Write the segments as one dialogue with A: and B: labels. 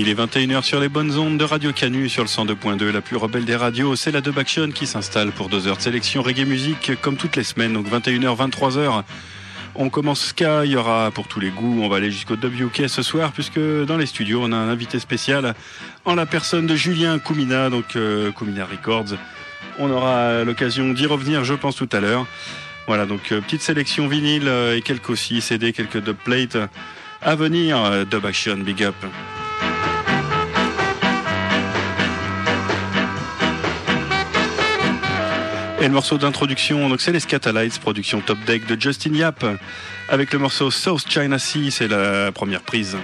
A: Il est 21h sur les bonnes ondes de Radio Canu sur le 102.2, la plus rebelle des radios. C'est la Dub Action qui s'installe pour 2 heures de sélection reggae musique comme toutes les semaines, donc 21h, 23h. On commence ska, il y aura pour tous les goûts, on va aller jusqu'au WK ce soir puisque dans les studios on a un invité spécial en la personne de Julien Koumina, donc Koumina Records. On aura l'occasion d'y revenir je pense tout à l'heure. Voilà, donc petite sélection vinyle et quelques aussi CD, quelques dubplates à venir. Dub Action, big up. Et le morceau d'introduction, donc c'est les Scatalites, production Top Deck de Justin Yap, avec le morceau South China Sea, c'est la première prise.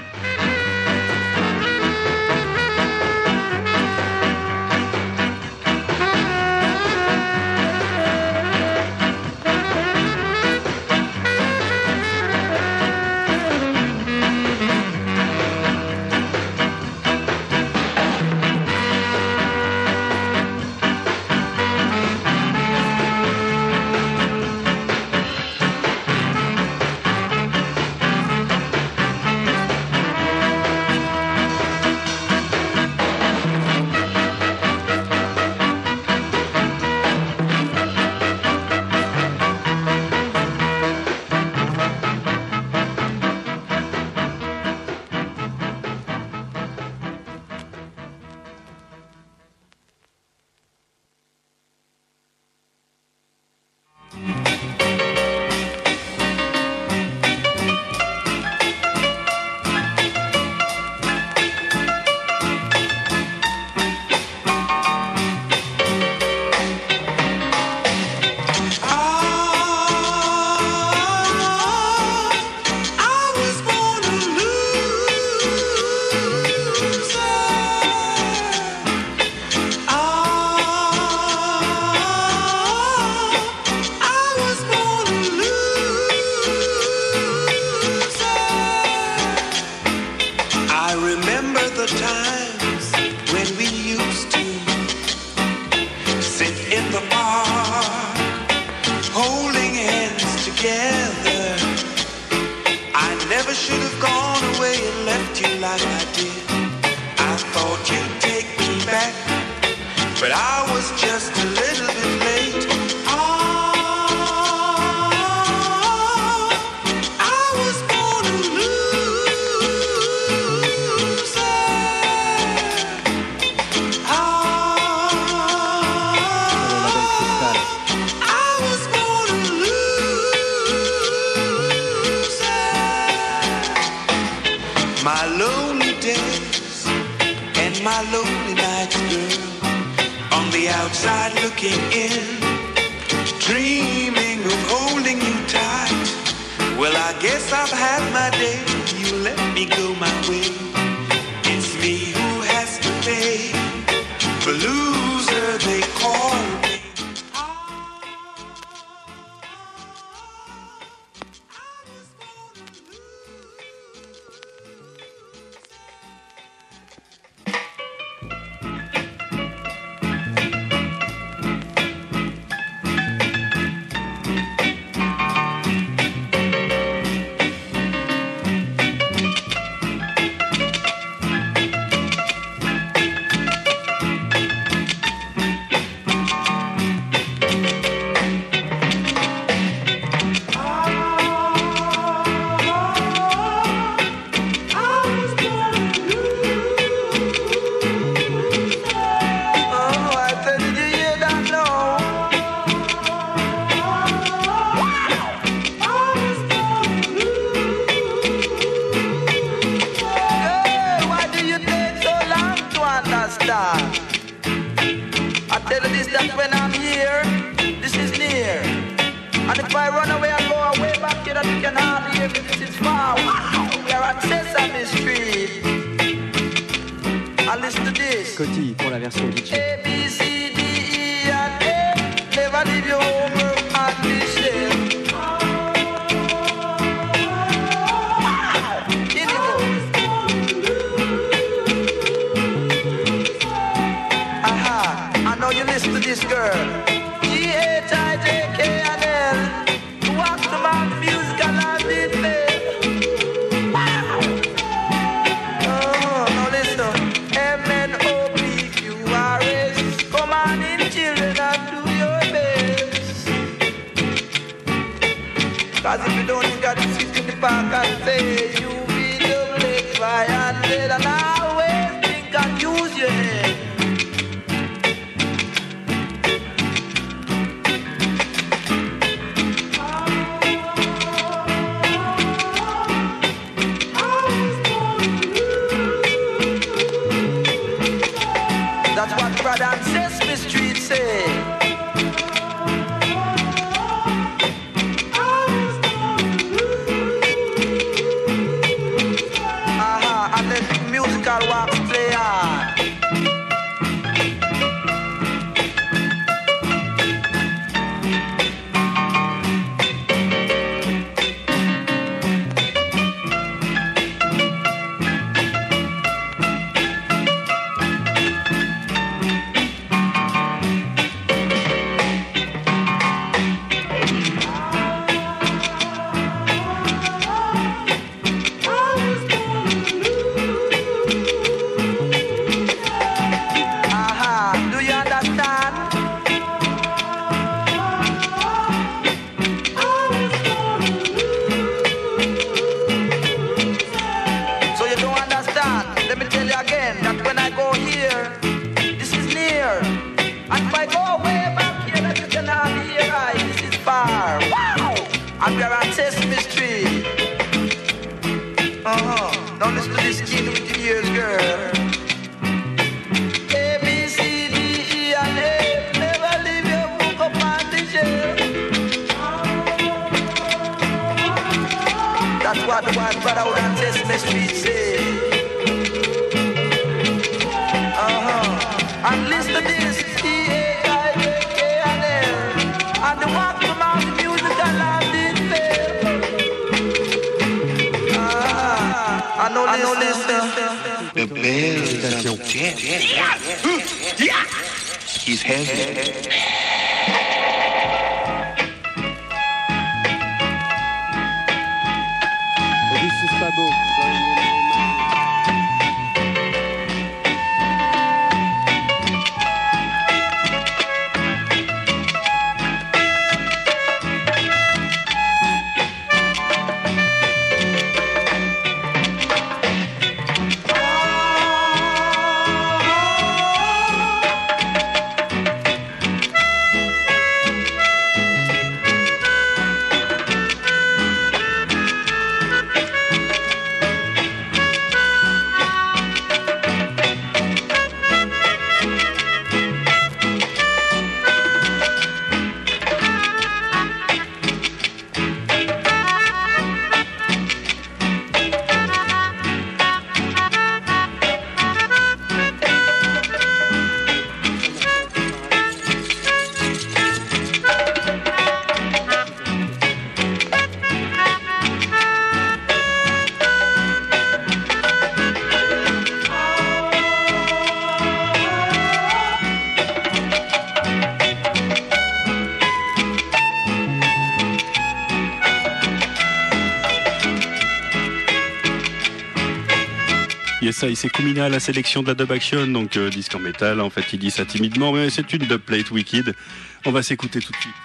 B: Oh, no, listen. And if I go way back here, that you cannot hear right. This is far. Wow! And we are on Sesame Street. Now listen to this kid with the ears, girl. A, B, C, D, E, and F. Never leave your book up on the shelf. That's what the one brother out on Sesame Street say. And listen to this, E-A-I-K-K-N-L. And the walk from out the musical land in fail. I know listen.
C: The bells of death. He's heavy.
D: C'est pas beau.
A: Yes, ça, c'est Kumina à la sélection de la dub action, donc disque en métal. En fait, il dit ça timidement, mais c'est une dubplate wicked. On va s'écouter tout de suite.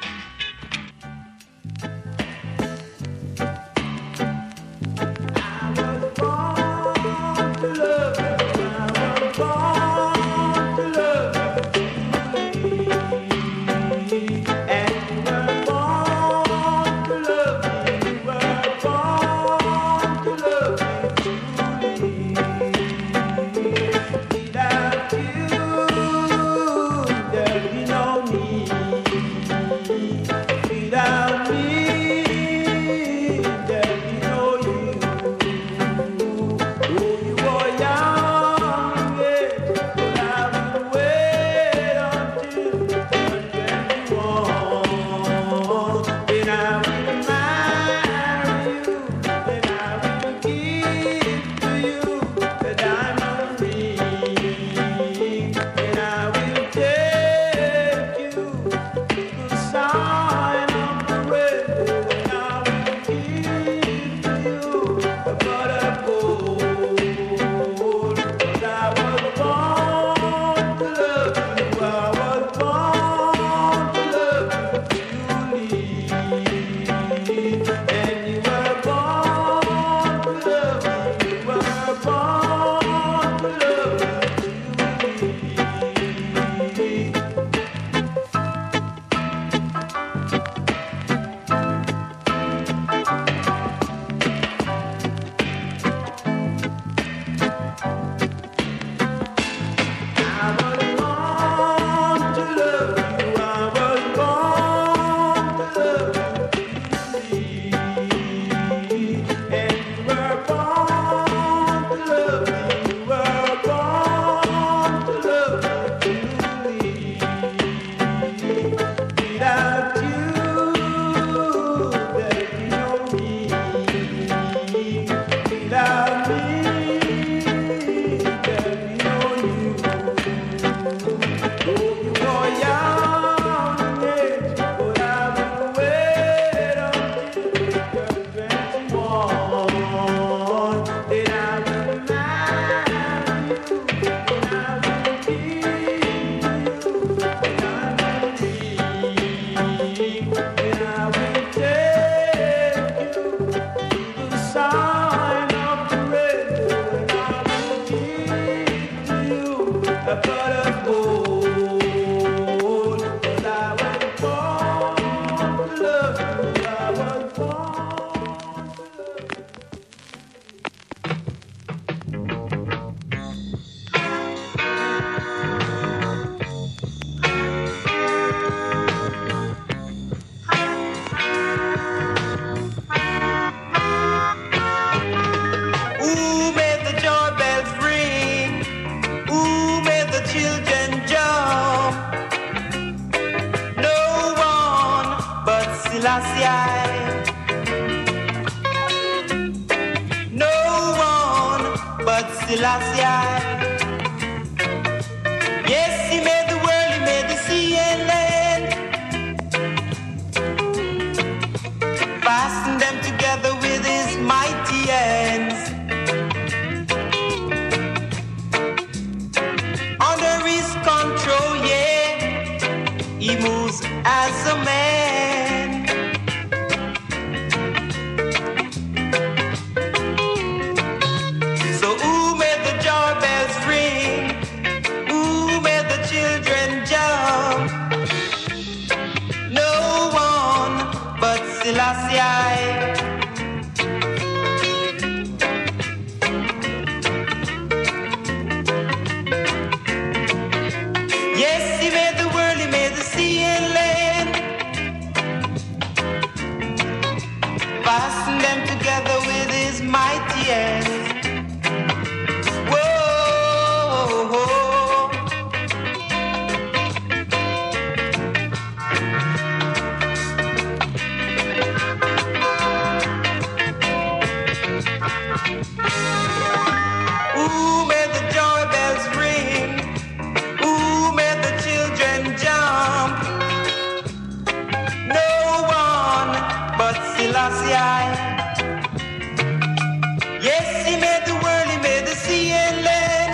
B: as a man. So who made the joy bells ring? Who made the children jump? No one but Selassie. Yes, he made the world, he made the sea and land, fastened them together with his mighty hands. Whoa, who made the joy bells ring? Who made the children jump? No one but Selassie. Yes, he made the world, he made the sea and land,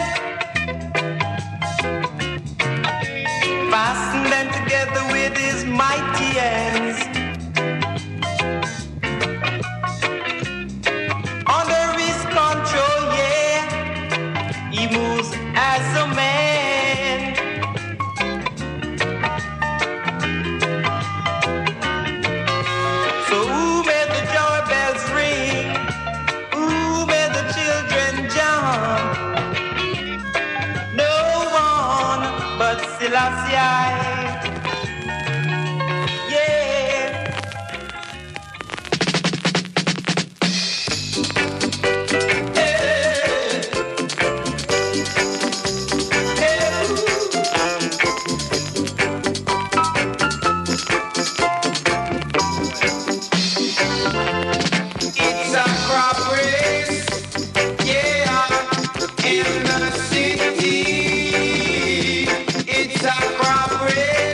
B: fastened them together with his mighty hands. Under his control, yeah, he moves as a man. So who made the joy bells ring? Who made the children jump? No one but Selassie. Yeah. It's a crop race, yeah, in the city. It's a crop race.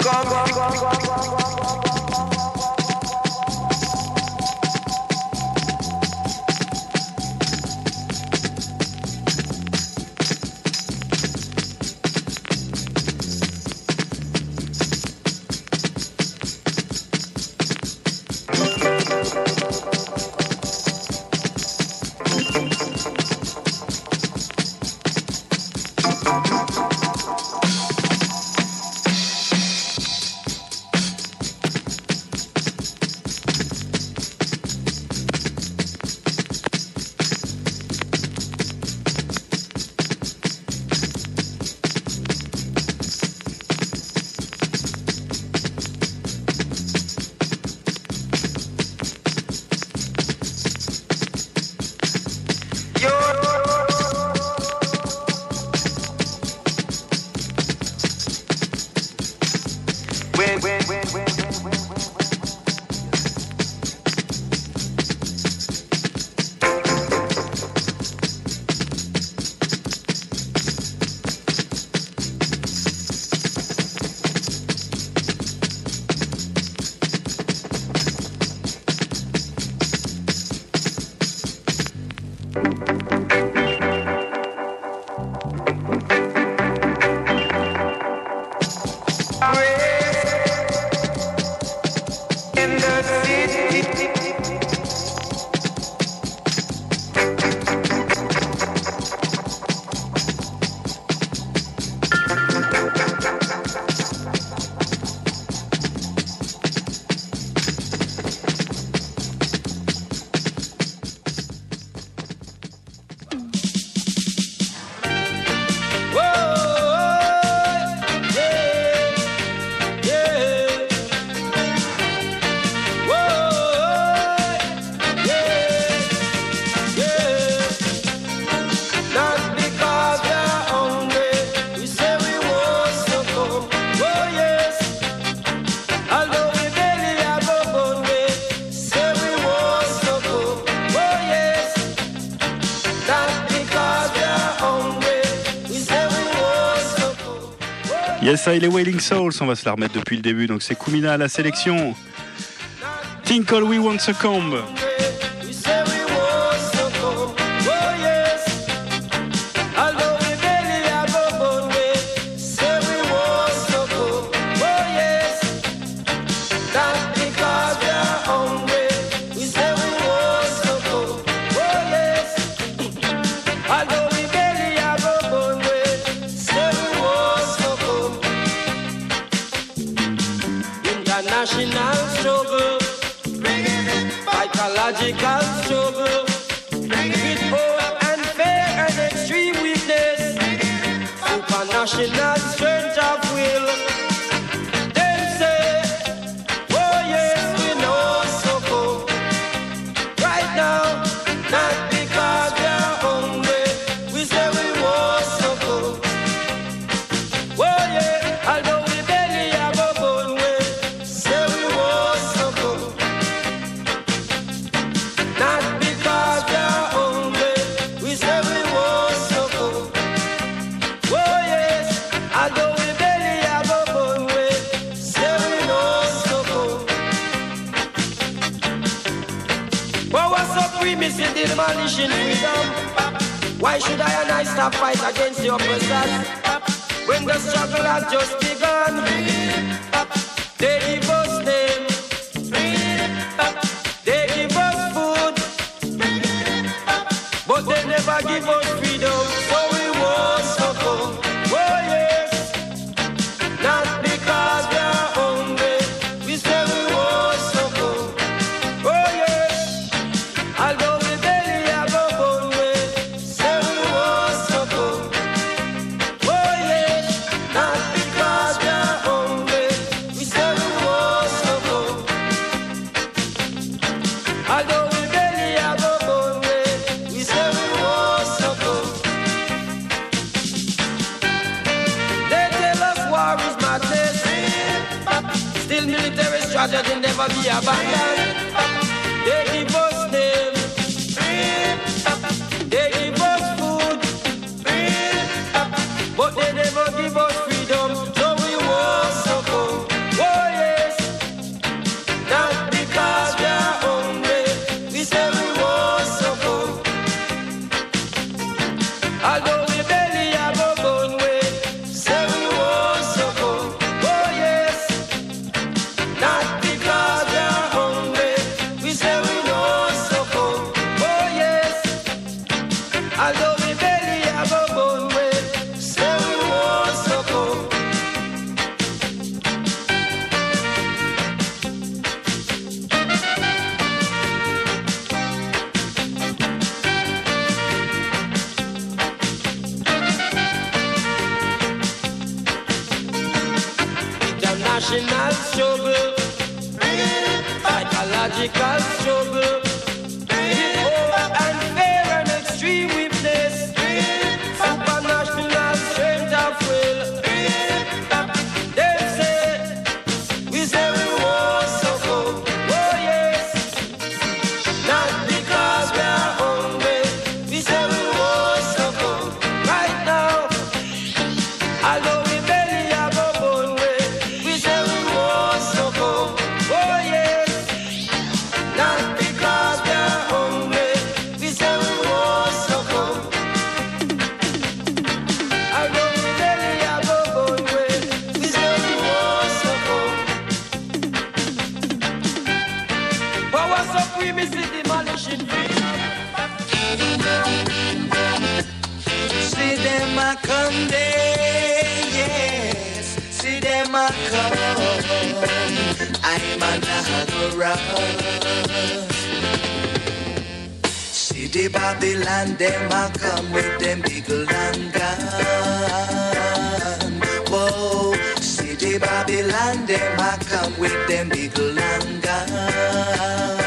A: Yes, I, les Wailing Souls, on va se la remettre depuis le début, donc c'est Kumina à la sélection. Tinkle We Want to Come.
B: Psychological struggle with power and fear and extreme weakness, supernatural strength of will. Them say, oh yes, we know so cool. Right now, not because we are hungry, we say we want so cool. Oh yeah, although we barely have a bone way, say we want so cool. Not because we are hungry, we say we want so cool. Oh yes, although we barely have a bone way, say we know so cool. But what's supremacy, demolishing freedom? Why should I and I stop fight against the oppressors? When the struggle has just begun, they give us name, they give us food, but they never give us freedom. So we want succumb. Oh yes, not because we are hungry, we say we want succumb. Oh yes, although we barely have a bone way, say we want succumb. Oh yes, not because we are hungry, we say we want succumb. Although we barely have a bone way, we say we want succumb. They tell us war is madness, still military strategy never be abandoned. They give us name, they give us food, but they never give us freedom. So we want succumb. national struggle, psychological struggle, with unfair and extreme weakness, supernational strength of will. They say, we say we won't suffer, oh yes, not because we are hungry, we say we won't suffer right now. Although we barely have a bone way, we say we won't suffer, oh yes, not because we are hungry, we say we won't suffer. Although we barely have a bone way, we say we won't suffer. Power supremacy demolishing freedom.
E: See them a come there, yes. See them a come. I'm a Niagara. See the Babylon, them a come with them big long gun. Whoa. See the Babylon, them a come with them big long gun.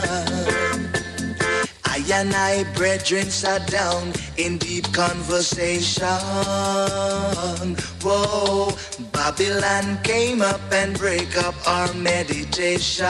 E: I and I, brethren, sat down in deep conversation. Whoa, Babylon came up and break up our meditation.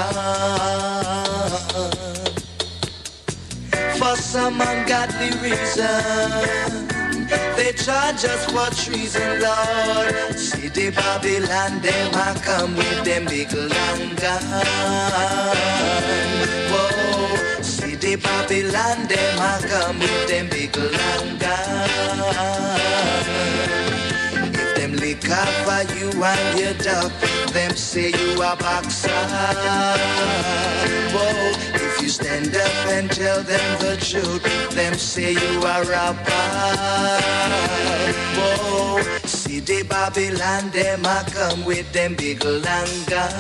E: For some ungodly reason, they charge us for treason, Lord. See the Babylon, them a come with them big long gun. Whoa, see the Babylon, them a come with them big long gun. If them lick off you and your duck, them say you a boxer. Whoa, if you stand up and tell them the truth, them say you a rapper. Whoa, see the Babylon, them a come with them big long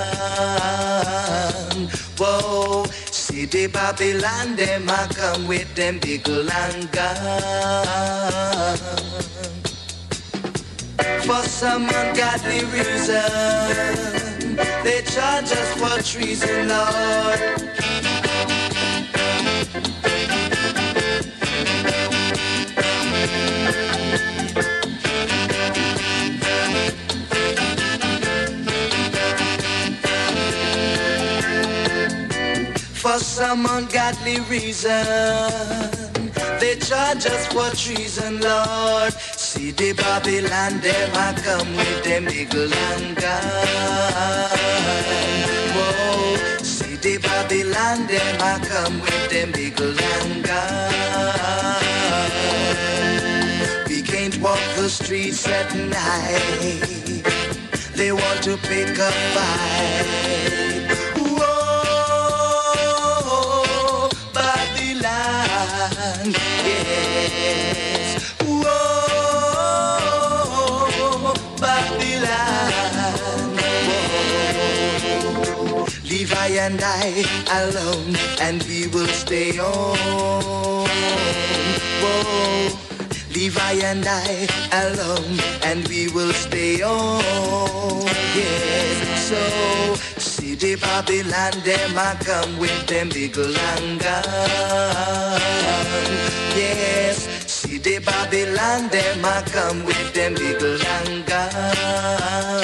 E: gun. Whoa, see the Babylon, them a come with them big long gun. For some ungodly reason, they charge us for treason, Lord. For some ungodly reason, they charge us for treason, Lord. See the Babylon, them a come with them big long gun. Whoa, see the Babylon, them a come with them big long gun. We can't walk the streets at night. They want to pick a fight. Whoa, Babylon, yes. Whoa, Babylon. Whoa. Levi and I alone, and we will stay on. Whoa. Levi and I alone, and we will stay on. Yes, so see the Babylon, them a come with them big long gun. Yes, see the Babylon, them a come with them big long gun.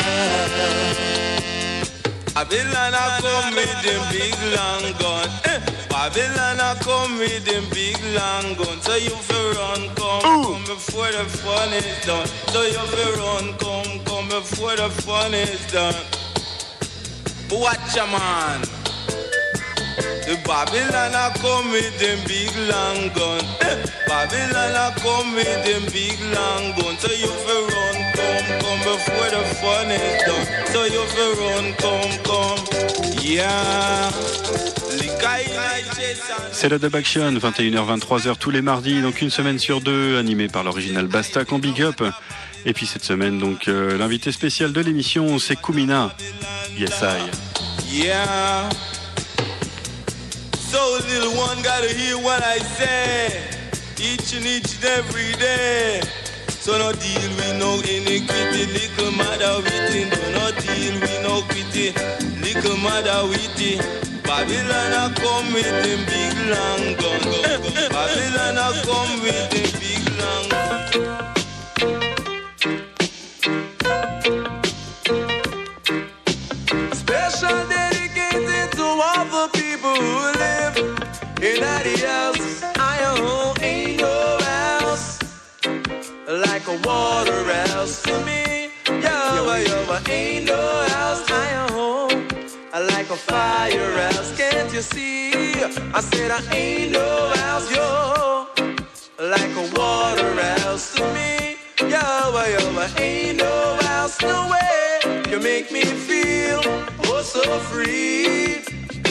F: Babylon a come with them big long gun. Babylon a come with them big long gun. So you fi run, come before the fun is done. So you fi run, come before the fun is done. Watch a man. The Babylon a come with them big long gun. Babylon a come with them big long gun. So you fi run, come before the fun is done. So you fi run, come, yeah.
A: C'est la Dub Action, 21h-23h tous les mardis, donc une semaine sur deux, animée par l'original Bastak en Big Up. Et puis cette semaine, donc l'invité spécial de l'émission, c'est Kumina. Yes, I.
F: Yeah. So little one gotta hear what I say, each and every day. So no deal with no iniquity, little matter within. Do not deal with no quitting. pretty, little mother witty. Babylon a come with them big long gun. Babylon a come with them big long gun. Special dedicated to all the people who live in the house. I own ain't no house like a water house to me. Yo, ain't no house I own like a firehouse. Can't you see? I said I ain't no house, yo, like a water house to me. Yo, ain't no house, no way. You make me feel oh so free.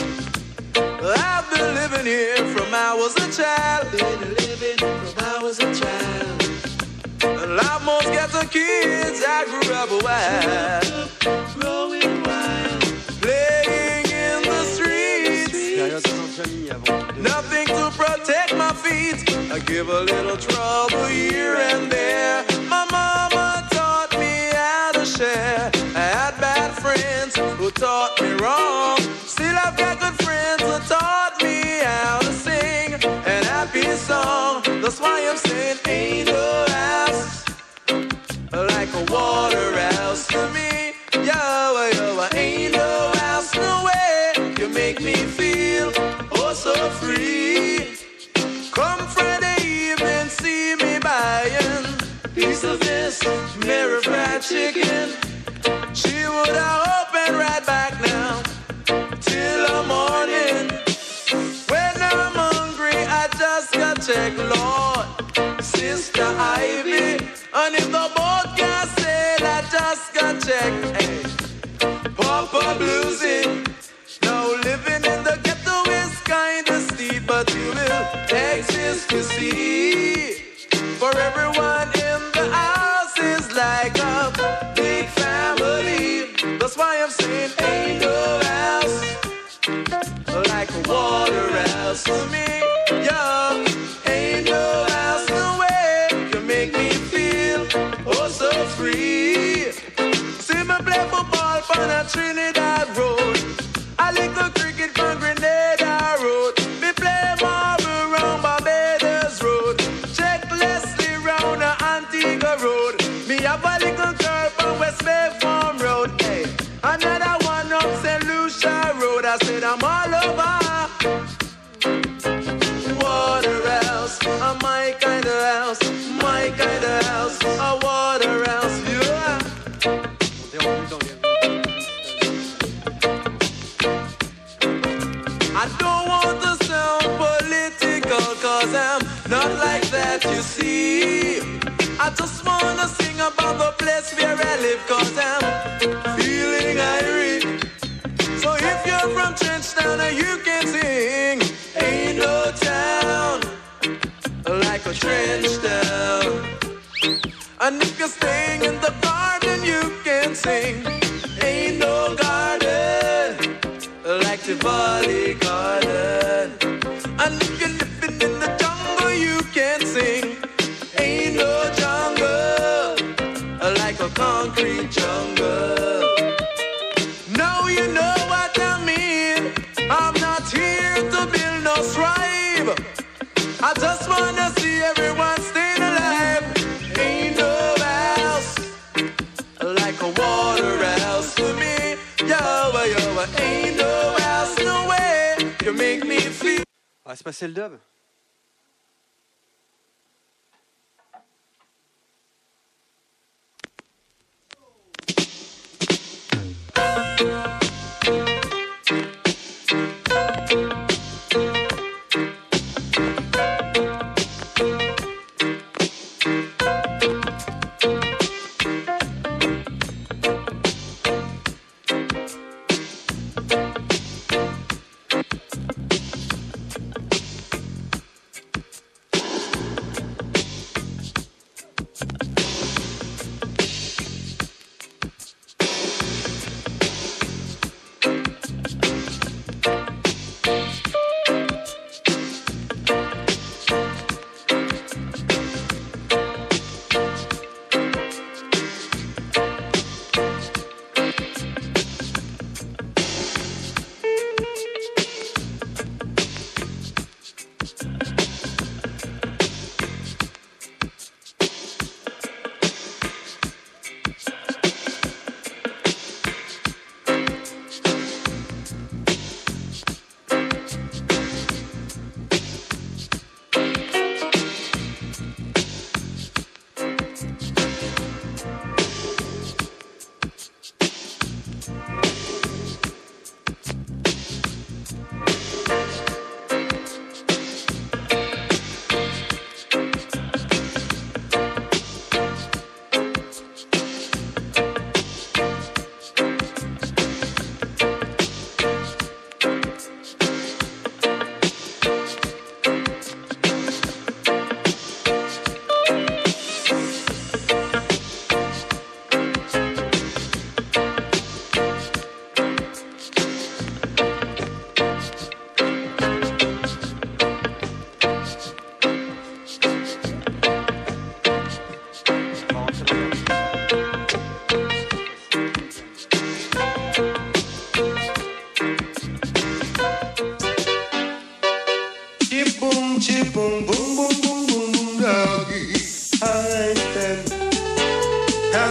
F: I've been living here from I was a child. Been living from I was a child. Like most ghetto kids, I grew up wild, growing wild, playing in the streets. Nothing to protect my feet. I give a little trouble here and there. My mama taught me how to share. I had bad friends who taught me wrong. Still I've got good friends who taught me how to sing an happy song. That's why I'm saying ain't no house like a water house to me. Yo, ain't no house, no way. You make me feel oh so free. Come Friday evening, see me buying piece of this Mary fried chicken. She would have opened right back now till the morning. When I'm hungry, I just got check, Lord, Sister Ivy. And if the boat can sail, I just got check, hey, Papa Bluesy. Now living in the ghetto is kinda steep, but you will exist to see. For everyone in the house is like a big family. That's why I'm saying ain't no house like a water house for me. Yeah, ain't no house, no way. You make me feel oh so free. See me play football on a Trinidad road. I lick a cricket from Grenada road. Me play marble round Barbados road. Check Leslie round the Antigua road. Me have a little girl from West Bay Farm road. Hey, another one up St. Lucia road. I said I'm all over. Water house, a my kind of house, my kind of house, a water house, yeah. I don't want to sound political, cause I'm not like that, you see. I just wanna sing about the place where I live, cause I'm feeling irie. So if you're from Trenchtown, you can sing. Ain't no town like a trench town. And if you're staying in the garden, you can sing. Ain't no garden like Tivoli Garden. And if you're living in the jungle, you can sing. Ain't no jungle like a concrete jungle. Now you know what I mean. I'm not here to build no strife. I just wanna see everyone staying alive. Ain't no house like a water house for me. Yo, ain't no house, no way. You make me feel.
D: On va se passer le dub.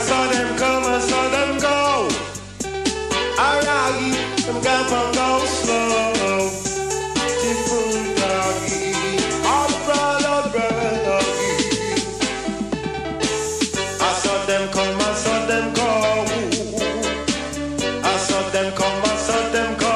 G: saw them come, I saw them go. Alright, them got to go slow. Different doggy, all brother. I saw them come, I saw them go. I saw them come, I saw them go.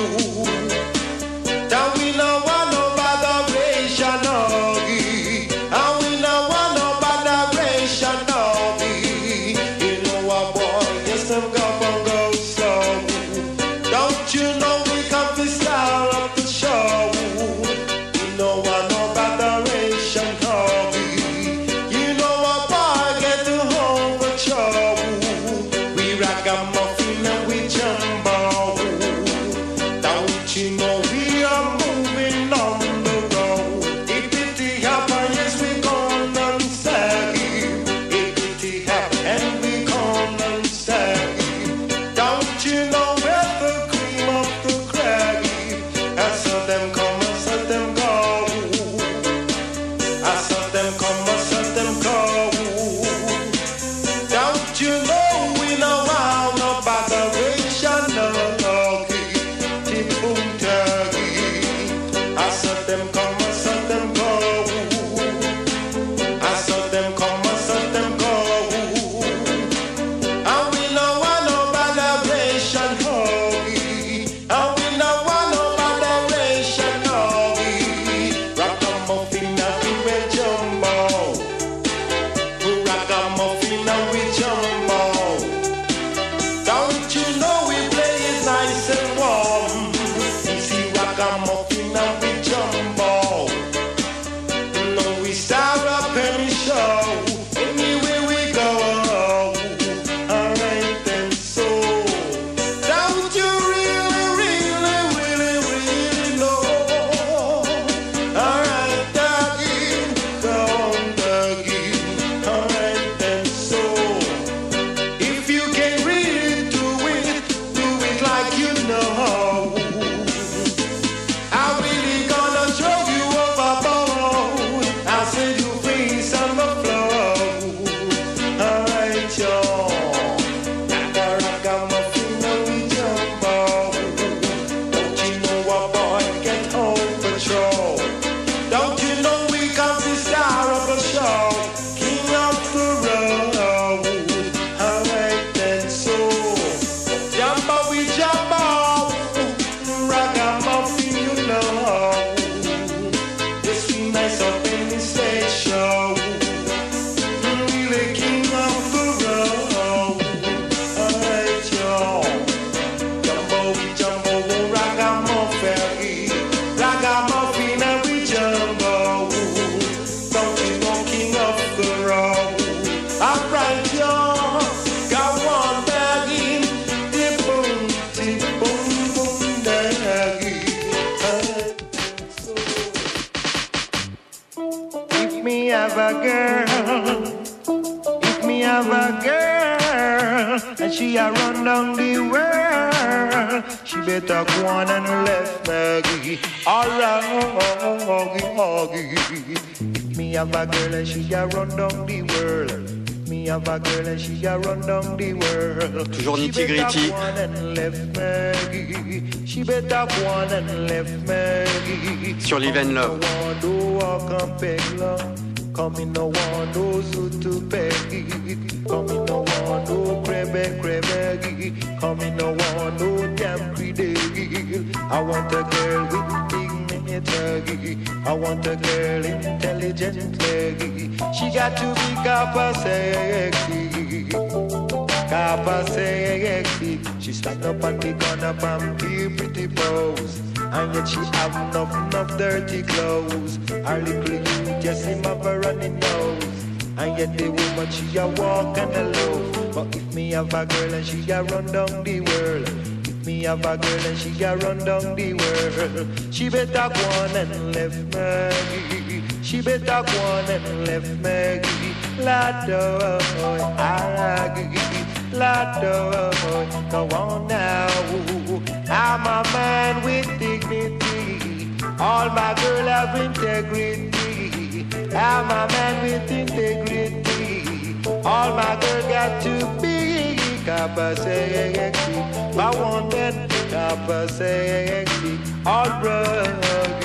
G: Now we no want no botheration, doggy. And we no want no botheration, doggy. You know what, boy? Yes, them go slow. Don't you know we come to star up the show? You know what, no botheration, doggy. You know what, boy? Get to home for show. We rock a muffin and we jumbo. Don't you know we are moving on the road? If it happen, yes, we gonna say. If it happen, and we gonna say. Don't you know we're the cream of the crag? I saw them come, I saw them go. I saw them come, I saw them go. Don't you know we know how no botheration, no boom turkey. I saw them come, I saw them go. I saw them come, I saw them go. And we no want no botheration, hoggy. And we no want no botheration, hoggy. Rock a muffin and we will jumbo. Rock a muffin and we jumbo. Don't you know we play it nice and warm? Easy rock a muffin and we jumbo. No, we start up any show. Anywhere we go. Alright then, so don't you really know? Alright, doggy, go on, doggy. Alright then, so if you can really do it like you know. I'm really gonna throw you overboard. I'll set you free on the floor. Alright, y'all. Rock a muffin and we jumbo. Don't you know a boy get home patrol? Don't you know we come to star of a show? King of the road. Alright then, so jumbo, we jumbo. Rock a muffin, you know. Yes, we nice up in the stage show. Really king of the road. Alright, y'all. Jumbo, we jumbo, rock a muffin. Rock a muffin and we jumbo. Don't you know king of the road? Alright, y'all. Go on, baggy. Dip boom, boom, daggy. If me have a girl, and she a run down the world, she better go on and left Maggie. Alright, if me have a girl and she a run down the world, me have a girl and she a run down the world.
A: Toujours
G: She
A: Nitty
G: better
A: Gritty.
G: go on and left Maggie. She better go on and left Maggie.
A: Sur Live and Love.
G: Come in no one no suit to peggy. Come in no one no crebe. Come in no one no damn credeggy. I want a girl with dignity. I want a girl intelligent leggy. She got to be copper sexy. Copper sexy. She stand up on the corner and be pretty pose. And yet she have enough dirty clothes. Her little you just him have a running nose. And yet the woman she a walk and a loaf. But if me have a girl and she a run down the world, if me have a girl and she a run down the world, she better go on and left Maggie. She better go on and left Maggie. Lado, Lado, go on now. I'm a man with dignity. All my girls have integrity. I'm a man with integrity. All my girl got to be copper sexy. I want that copper sexy. All rugged.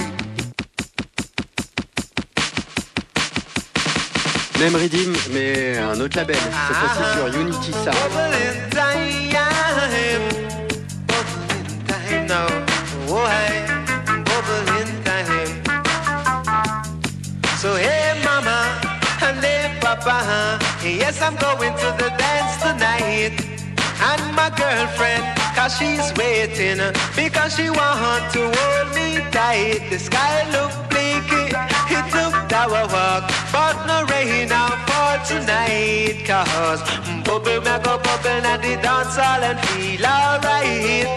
D: Même Redeem, mais un autre label. Cette fois-ci sur Unity Sound.
E: Bubbling time. Bubbling time now. Oh, hey. Bubbling time. So hey mama and hey papa, yes I'm going to the dance tonight. And my girlfriend, cause she's waiting, because she want to hold me tight. The sky look bleaky, it looked our walk, but no rain out for tonight. Cause bubble me go bubble at the dance hall and feel alright.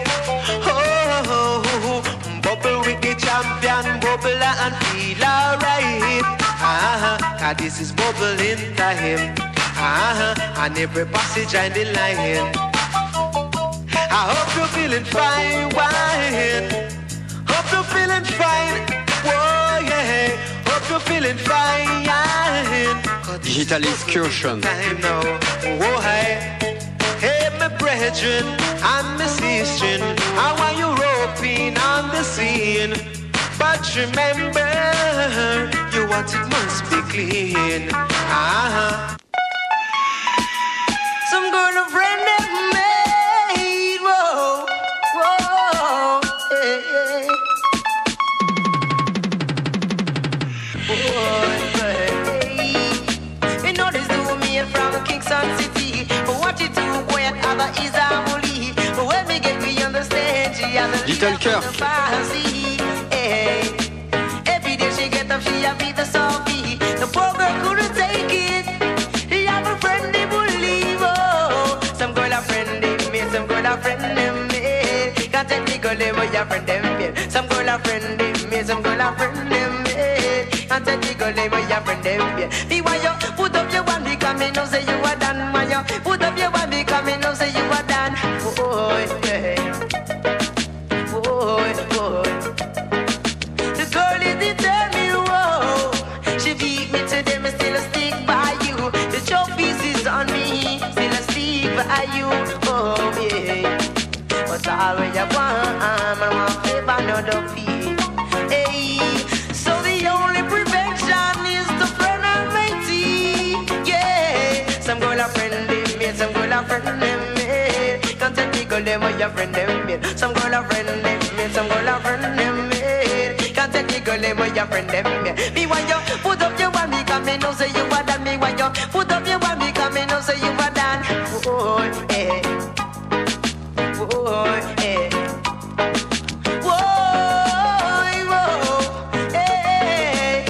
E: Oh, bubble with the champion, bubble and feel alright. Cause this is bubbling time. And every passage in the line. I hope you're feeling fine, wine. Hope you're feeling fine, whoa yeah. Hope you're feeling fine.
D: Digital Excursion.
E: Time now, whoa hey. Hey my brethren and my sister, I want you roping on the scene. But remember, you want it must be clean. Some girlfriend that made, whoa, whoa, yeah, yeah. You know this do me from Kingston City, but what you do, boy, and other is a bully. But when me get me on the stage, she has a
D: Little Kirk.
E: Every day she get up, she a beat the Sophie. The poor girl couldn't take it. He have a friend, they believe, oh. Some girl a friend them me, some girl a friend them me. Can't take the girl them with your friend them me. Some girl a friend them me, some girl a friend them me. Can't take the girl them with your friend them me. Me why you put up your one because me know say you are done. Why you put up your one because me know say you are done. Oh yeah, oh oh. The girl is determined, whoa. She beat me today, me still a stick by you. The trophies is on me, still a stick by you. Oh yeah. But all when you want, I want favor another fee. Hey, so the only prevention is to friend Almighty. Yeah, some girl a friend them, some girl a friend them. Can't take the girl them or your friend them. Some girl a friend them, some girl a friend them. Can't take the girl them or your friend them. Me want you put up your one because me know say you are done. Me want you put up your one because me know say you are done. Oh yeah. Whoa, eh. Whoa, whoa, eh,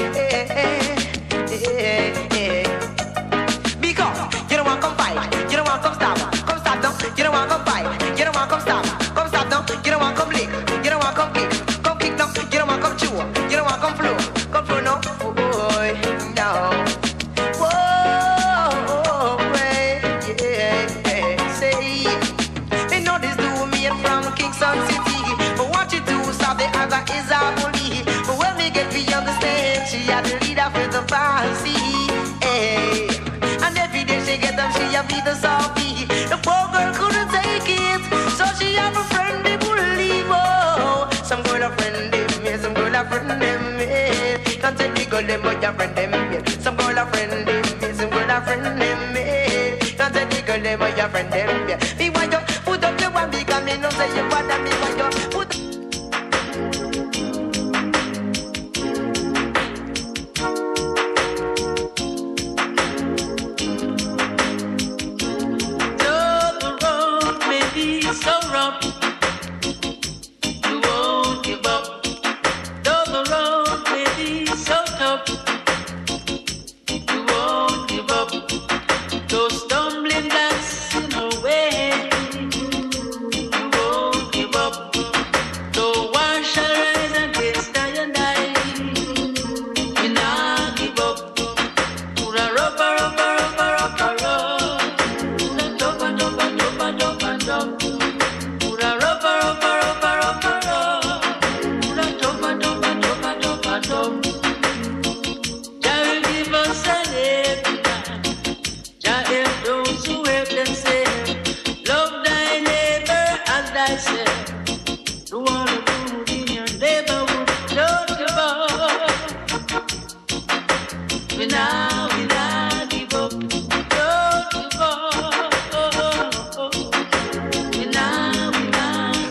E: because you don't want to come fight, you don't want to come stop down, you don't want to come fight, you don't want to come stop down, you don't want to come lick, you don't want to come kick down, you don't want to come chew, you don't want to come flow, no, boy, no. Whoa, yeah, say. From Kingston City, but what you do, stop the other is a bully. But when we get beyond the stage, she had the leader for the fancy. Hey. And every day she get them, she a beat the Sophie. The poor girl couldn't take it, so she have a friend they believe. Oh, some girl a friend them, some girl a friend them. Can't take the girl them, but your friend them. Some girl a friend them, some girl a friend them. Can't take the girl them, but your friend them. Me want you put up your one because me know say you want me want you put.
H: Though the road may be so rough, you won't give up. Though the road may be so tough, you won't give up. Those stumbling blocks in the way, you won't give up.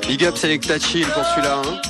D: Big up Selecta Chill pour celui-là. Hein.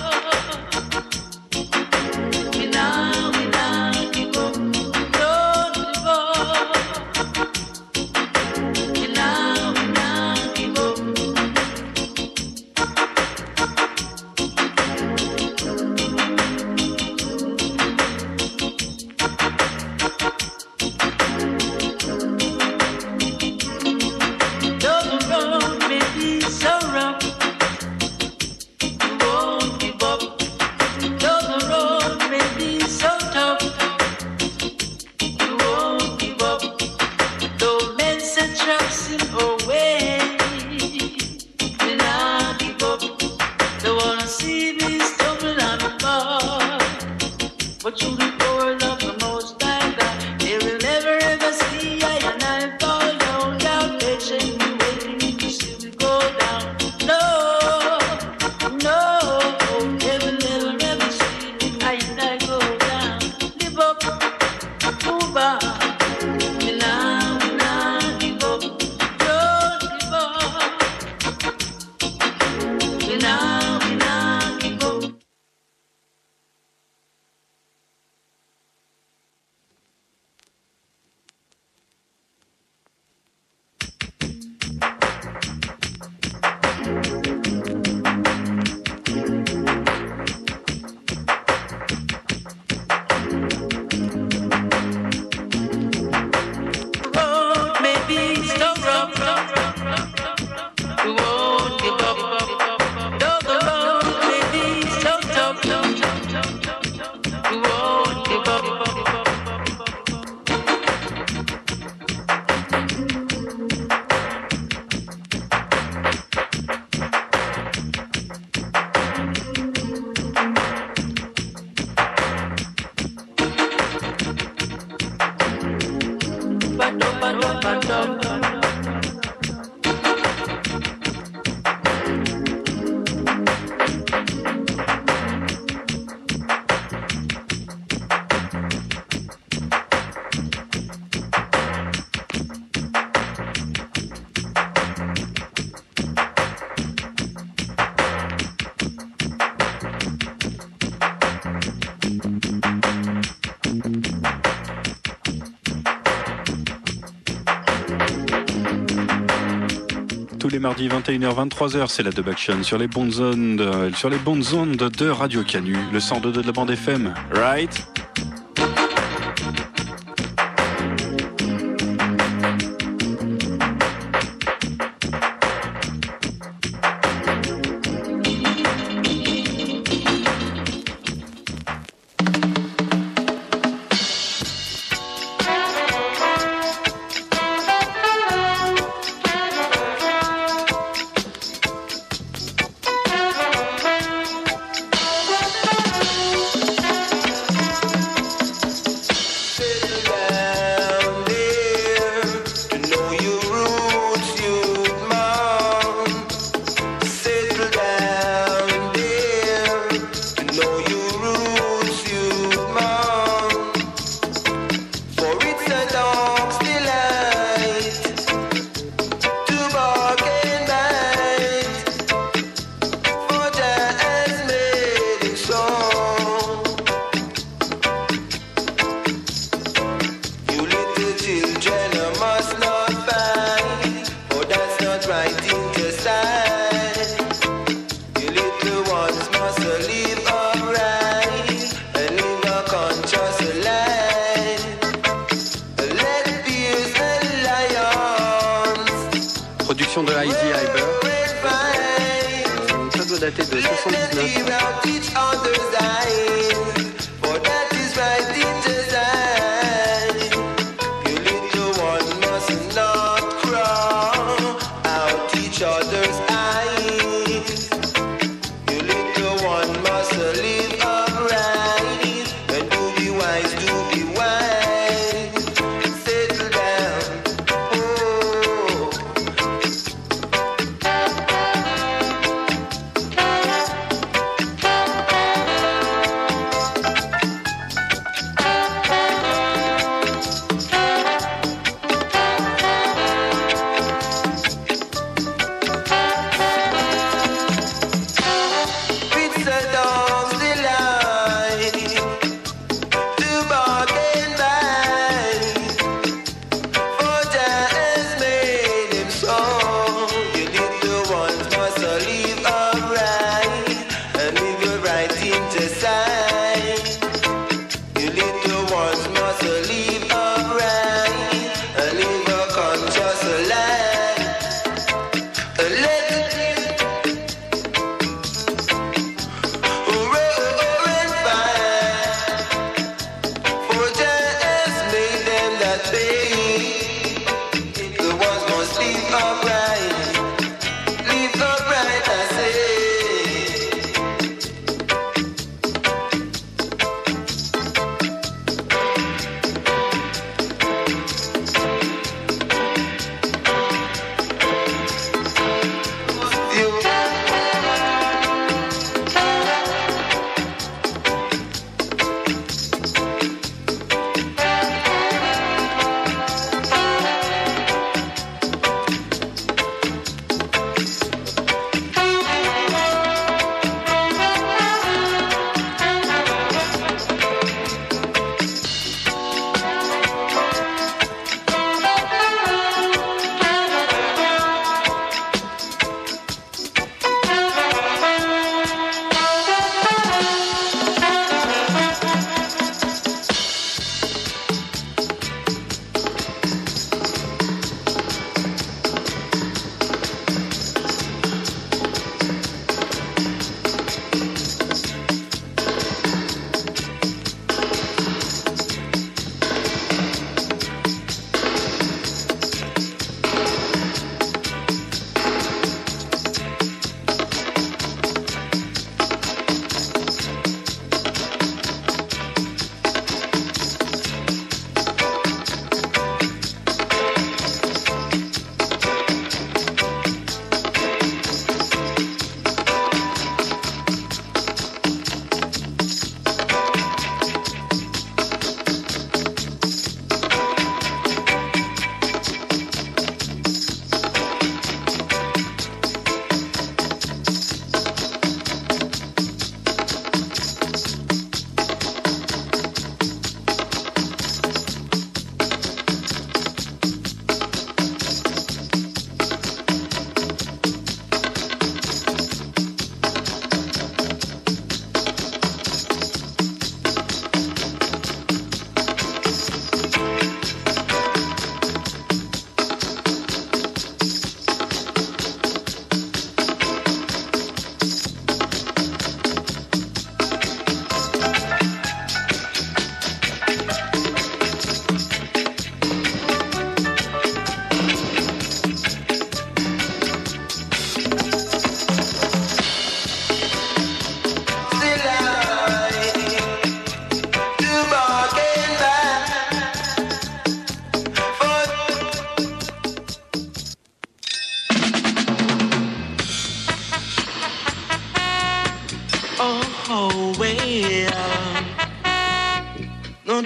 A: Tous les mardis 21h 23h, c'est la Dub Action sur les bonnes ondes de Radio Canu, le 102 de la bande FM, right? De Heidi Hyper. Ça doit dater de 79.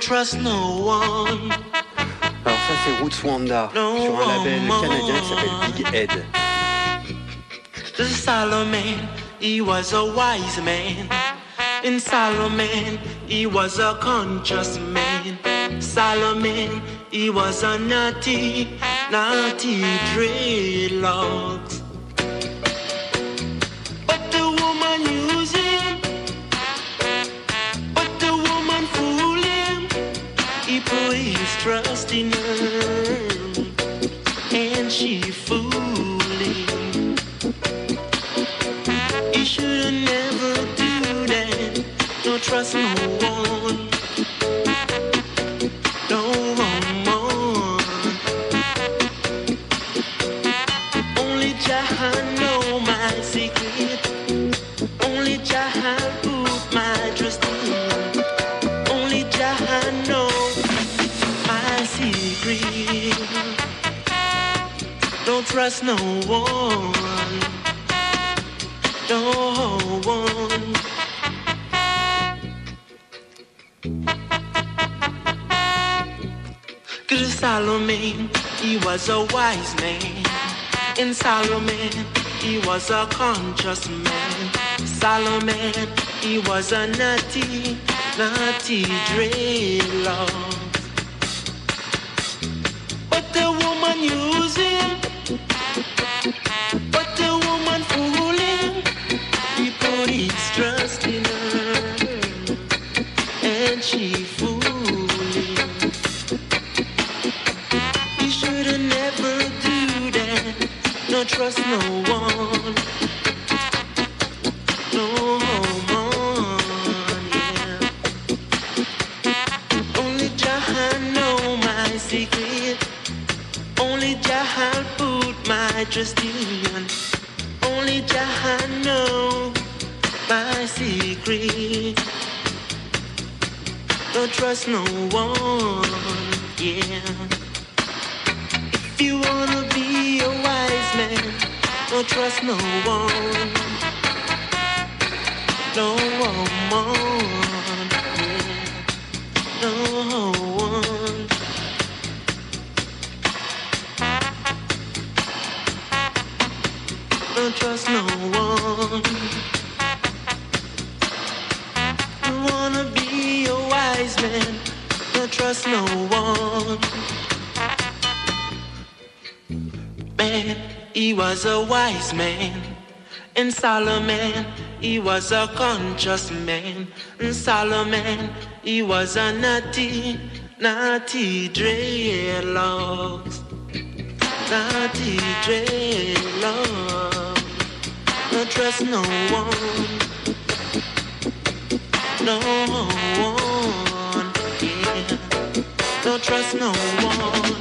H: trust no one.
D: Alors ça c'est Roots Wanda sur un label canadien qui s'appelle Big Head.
H: Solomon, he was a wise man. In Solomon, he was a conscious man. Solomon, he was a naughty dreadlocks. But the woman used him, but the woman fooled him. He put his trust in her, and she fooled him. He should never do that. No trust no one. No one. Only Jah know my secret. Only Jah put my trust in. Only Jah know my secret. Don't trust no one. No one. Good Solomon, he was a wise man. In Solomon, he was a conscious man. Solomon, he was a naughty dreadlock. But the woman used him, but the woman fooled him. He put his trust in her, and she fooled him. He should never do that. No trust no one. No one, yeah. Only Jah know my secret. Only Jah put my trust in. Only Jah know my secret. Don't trust no one, yeah. If you wanna be a wise man, don't trust no one. No one, yeah. No one. Don't trust no one. You wanna be a wise man, don't trust no one. Man, he was a wise man. In Solomon, he was a conscious man. In Solomon, he was a naughty dreadlocks. Naughty dreadlocks. Don't trust no one. No one, yeah. Don't trust no one.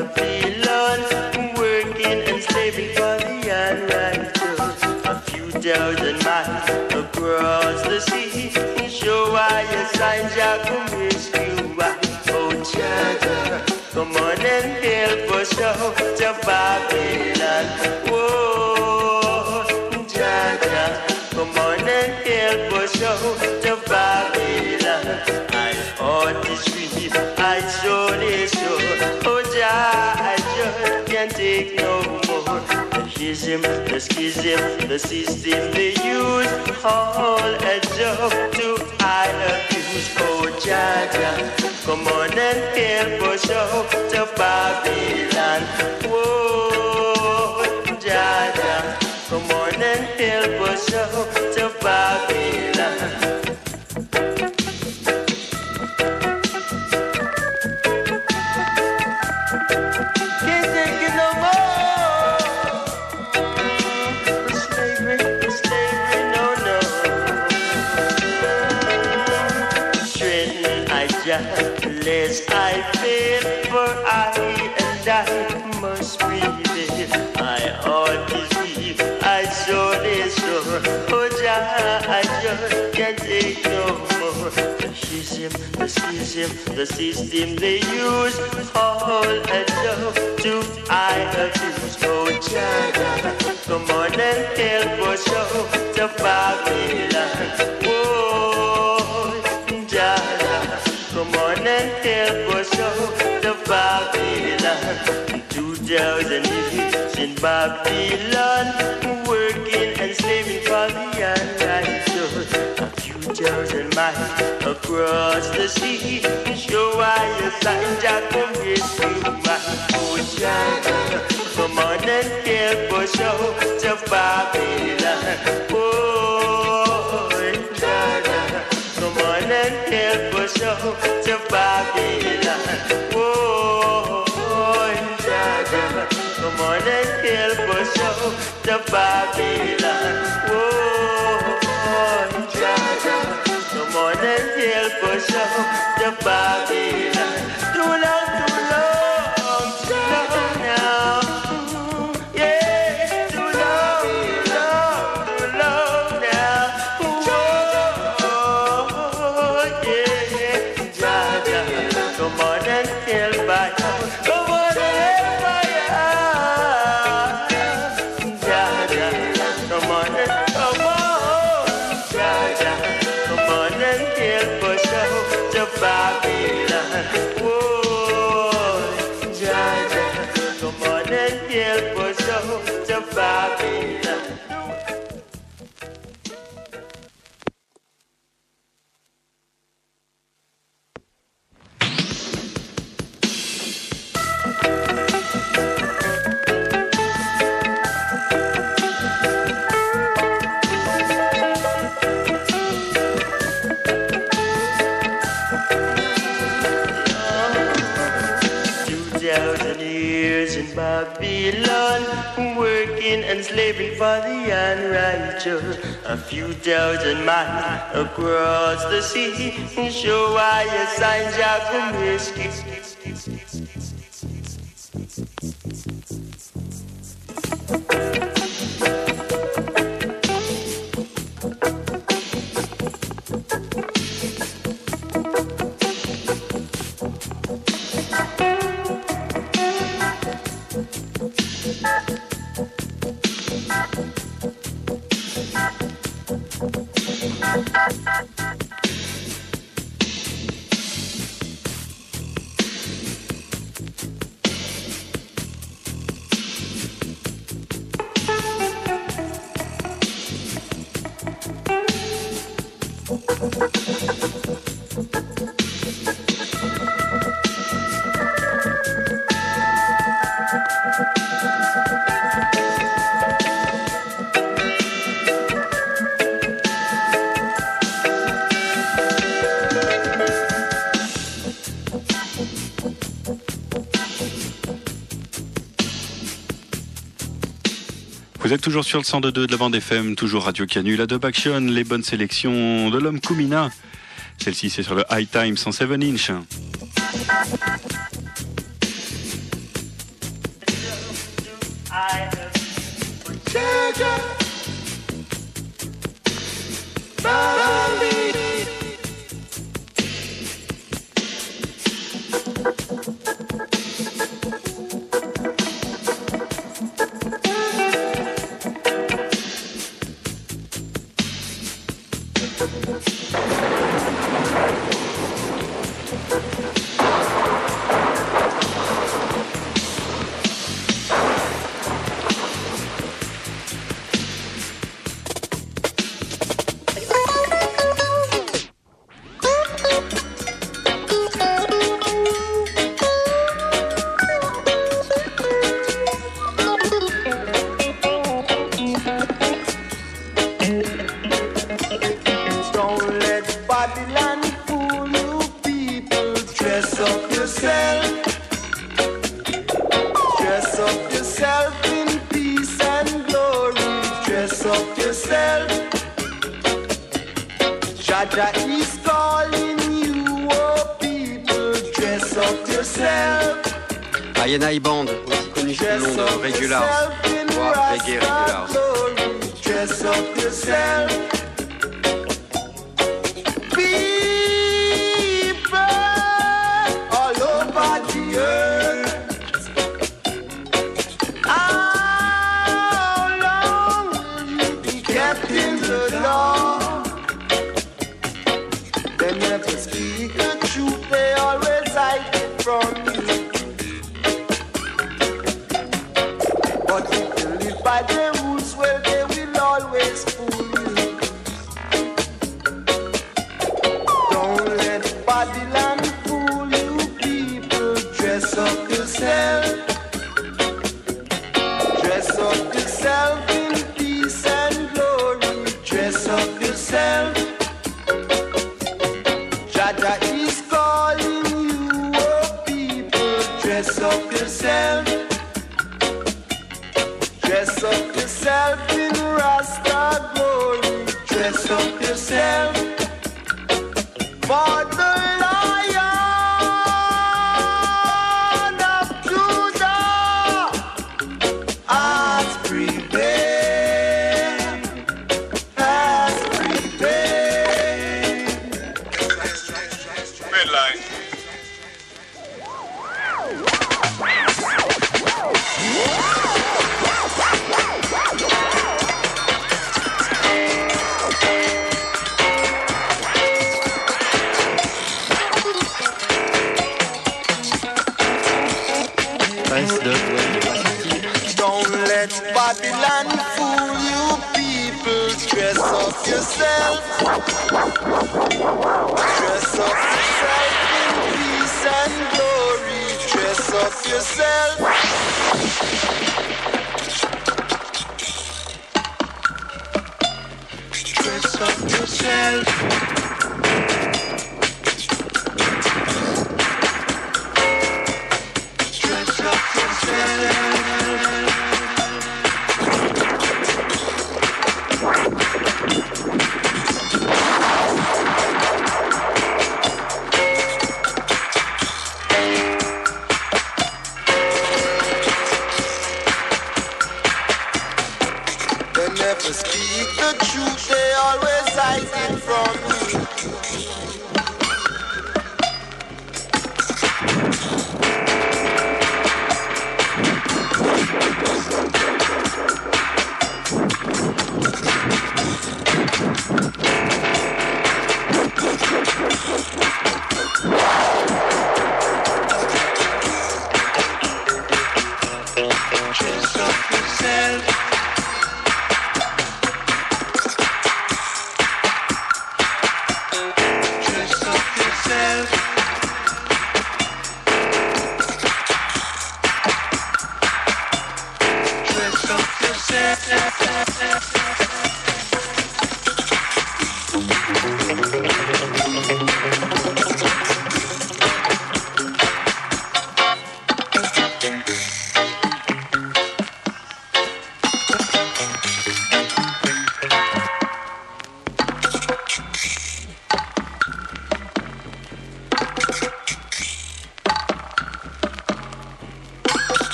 I: Babylon, working and slaving for the unrighteous. A few thousand miles across the sea, show why your signs are come rescue. Oh, Jah, come on and help us out to Babylon. Whoa, Jah, come on and help us out to Babylon. I ought to sleep, I surely should. Oh, Jah, I just can't take no more. The schism, the system they use, all a joke to I abuse. Oh, Jah, come on and help us out to Babylon. Whoa, Jah, come on and help us out to Babylon. Lest I fail, for I and I must prevail. I ought to see, I surely sure. Oh, Jah, I just can't take no more. The schism, the system they use, all a joke to I abuse. Oh, Jah, come on and help us out to Babylon. Whoa, Jah, come on and help us out to Babylon. 2,000 years in Babylon, working and slaving for the unrighteous. A few thousand miles across the sea, show why your signs are come rescue. Oh, Jah, come on and help us out to Babylon. Oh, Jah, come on and help us out to Babylon. Whoa, Jah, come on and help us out to Babylon. Whoa, Jah, come on and help us out to Babylon. Too long now. Yeah, too long now. Whoa, yeah, Jah, come on and help us. Come on and help us. Jah, come on and come on and help us out to Babylon. Whoa, Jah, come on and help us out to Babylon. Babylon, working and slaving for the unrighteous. A few thousand miles across the sea, show why your signs are come rescue.
A: Vous êtes toujours sur le 102.2 de la bande FM, toujours Radio Canu, la Dub Action, les bonnes sélections de l'homme Kumina. Celle-ci, c'est sur le High Times en 7 inch.
I: I have for Jaja.
D: INI Band, aussi connu sous le nom de Regulars, voire Reggae Regulars.
E: Dress up yourself. People all over the earth. How long will you be kept in the dark? They never speak the truth, they always hide it from you. But if you live by the rules, well, they will always fool you. Don't let Babylon fool you, people. Dress up yourself. Dress up yourself in peace and glory. Dress up yourself. Jaja is calling you, oh people. Dress up yourself. Dress up yourself in Rasta glory. Dress up yourself for the Lion of Judah has prevailed, has prevailed.
F: Red light.
E: Don't let Babylon fool you, people. Dress up yourself. Dress up yourself in peace and glory. Dress up yourself. Dress up yourself. Dress up yourself. They never speak the truth, they always hide it from you. Dress up yourself. Dress up yourself. Dress up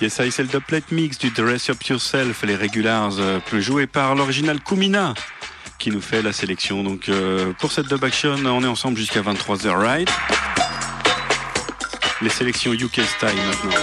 A: Yes, ça, c'est le dubplate mix du Dress Up Yourself, les Regulars, plus joué par l'original Kumina, qui nous fait la sélection. Donc, pour cette dub action, on est ensemble jusqu'à 23h, right? Les sélections UK Style maintenant.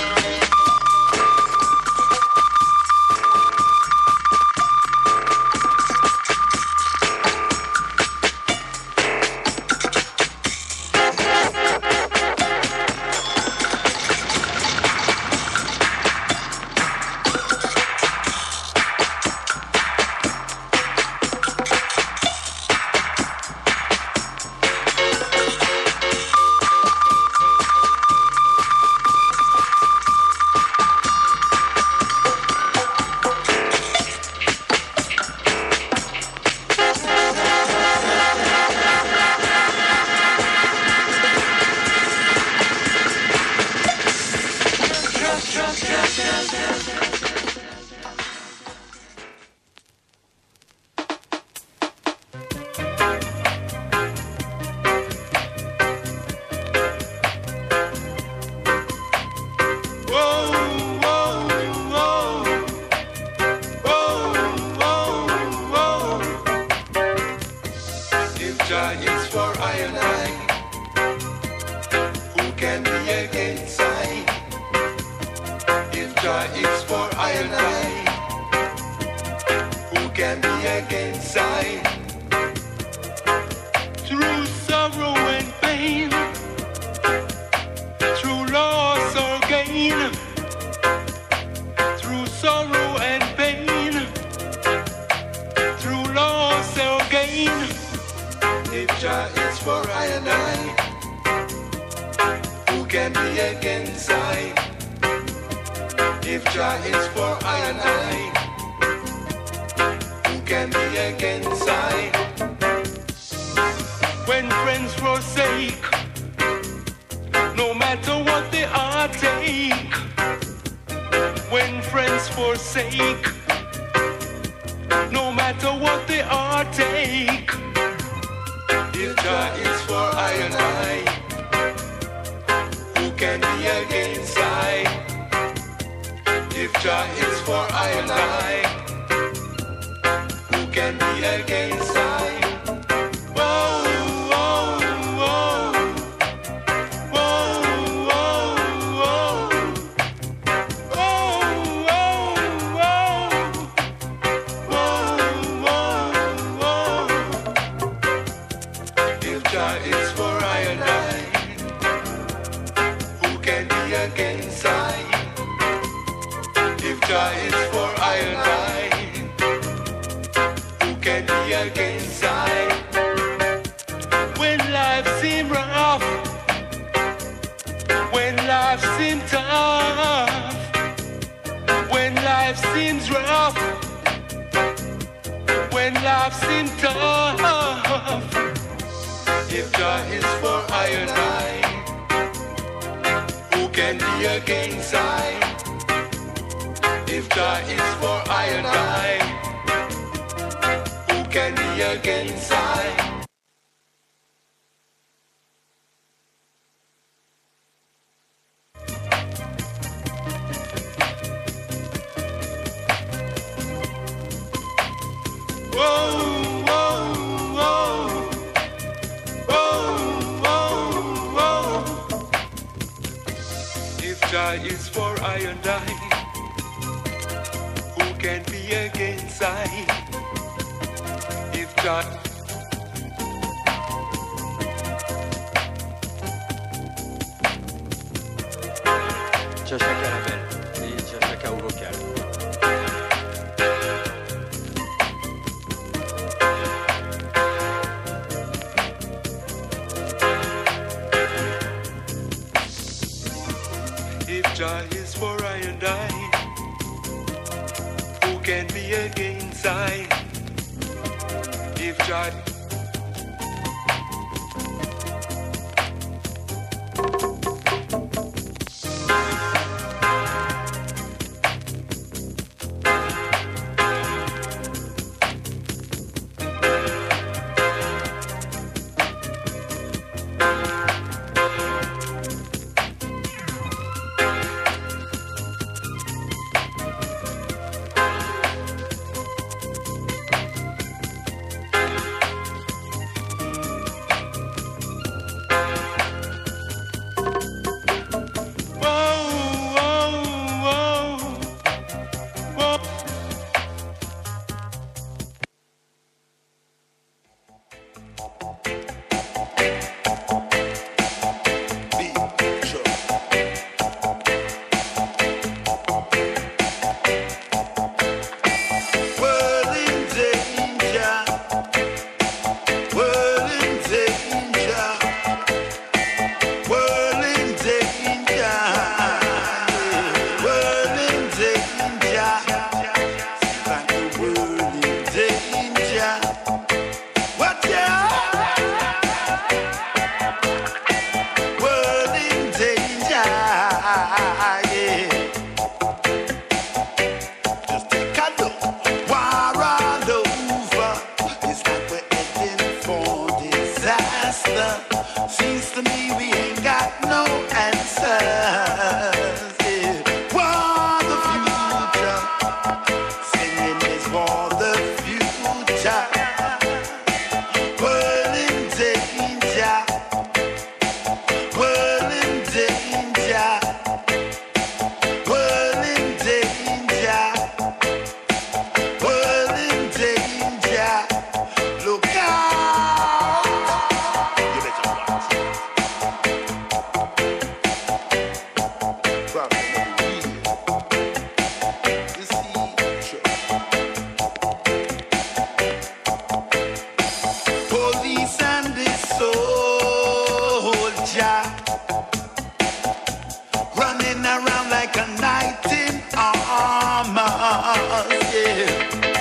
E: around like a knight in armor. Yeah.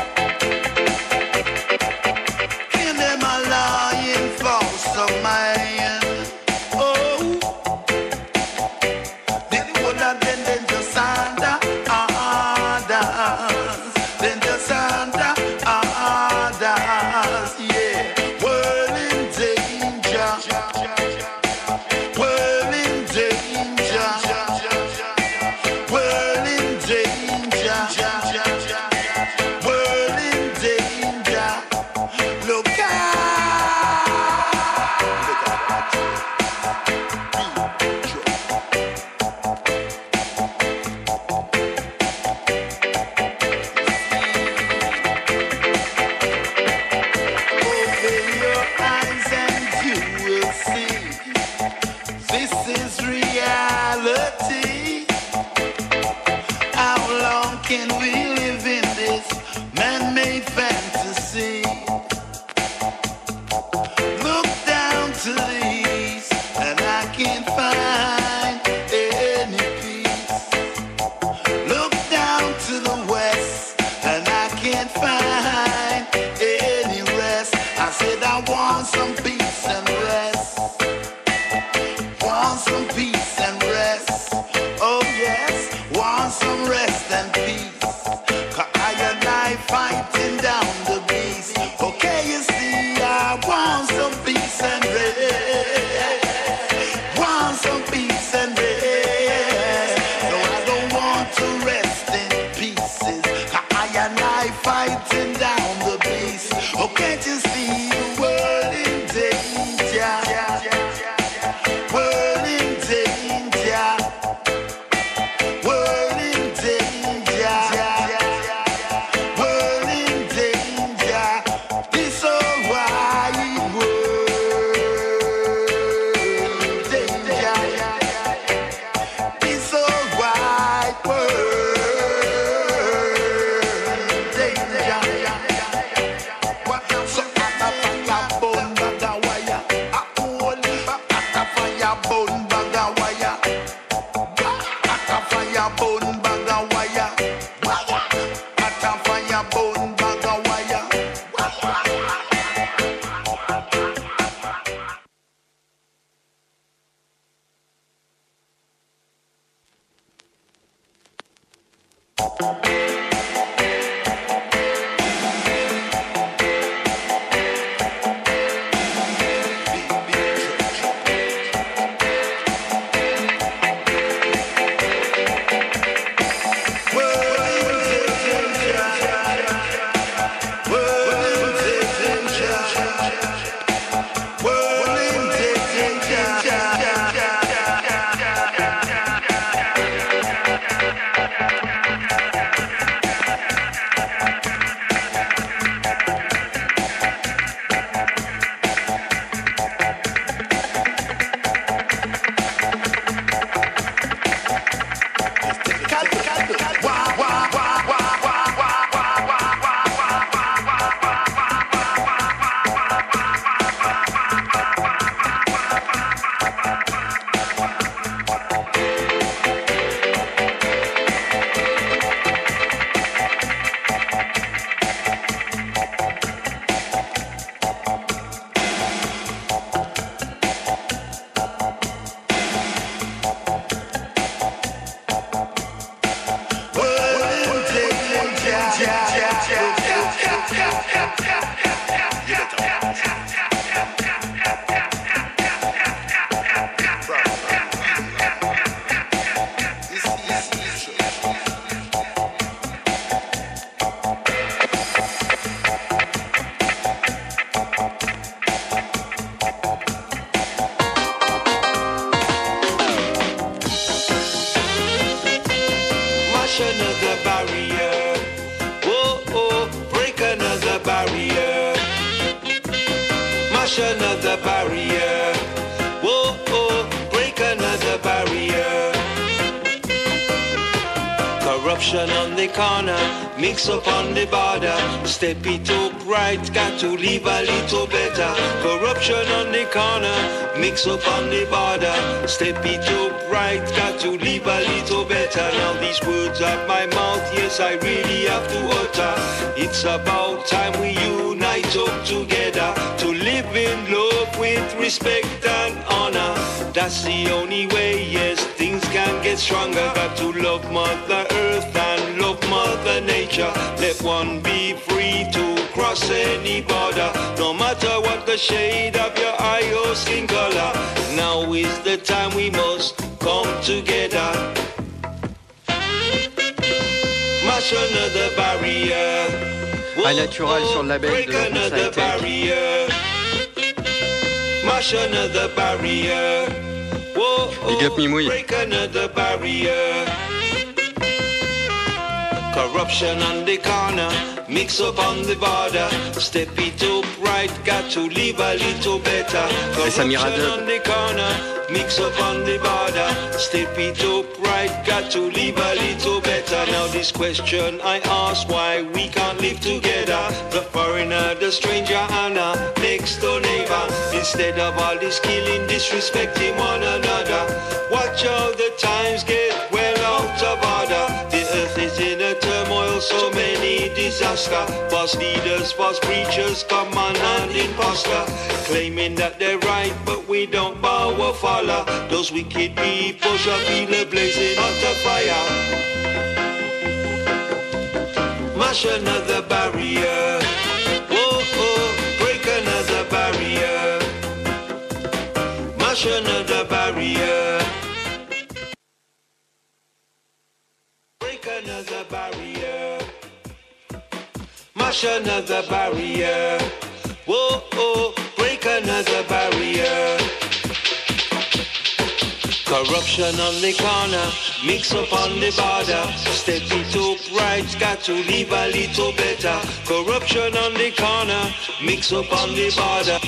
E: Hear them a lying for some man. Oh, the one of them just under orders. Then just under orders. Yeah, world in danger. World in danger. World in danger. World in danger. Look open your eyes and you will see this is reality. How long can we live in this man-made fantasy? Look down to the east and I can't find any peace. Look down to the west and I can't find any rest. I said I want some peace and rest. Want some peace and rest. Oh yes, want some rest and peace. 'Cause I and I fighting down the beast. Okay, you see, I want some peace and rest. Want some peace and rest. No, I don't want to rest in pieces. 'Cause I and I fighting down the beast. Oh, can't you see the world in danger? World in danger. World in danger. World in danger. This whole wide world danger. This whole wide world danger. So I'm a fire bone bag of wire. I hold back at a fire bone bag of wire. At a fire bone bag of wire. At a fire bone bag of wire.
B: Another barrier, oh oh, break another barrier, mash another barrier, oh oh, break another barrier.
F: Corruption on the corner, mix up on the border. Step it up right, got to live a little better. Corruption on the corner, mix up on the border. Step it up right, got to live a little better. Now these words out my mouth, yes, I really have to utter. It's about time we unite up together to live in love with respect and honor. That's the only way, yes, things can get stronger. Got to love Mother Earth and love Mother Nature. Let one be free to cross any border, no matter what the shade of your eye or skin color. Now is the time we must come together. Mash another barrier.
D: High Natural sur le label
F: Break
D: de
F: another barrier. Mash another barrier. Whoa,
D: Big up Mimoui.
F: break another barrier. Corruption on the corner, mix up on the border. Step it up right, got to live a little better. Corruption on the corner, mix up on the border. Step it up right, got to live a little better. Now this question I ask, why we can't live together? The foreigner, the stranger, and our next door neighbor. Instead of all this killing, disrespecting one another. Watch how the times get well out of order. The earth is in a turmoil, so many disaster. False leaders, false preachers, come on and imposter, claiming that they're right, but we don't bow or follow. Those wicked people shall feel a blazing hot of fire. Mash another barrier. Whoa, oh, break another barrier. Mash another barrier. Break another barrier. Mash another barrier. Whoa, oh, break another barrier. Corruption on the corner, mix up on the border. Step it up right, got to live a little better. Corruption on the corner, mix up on the border.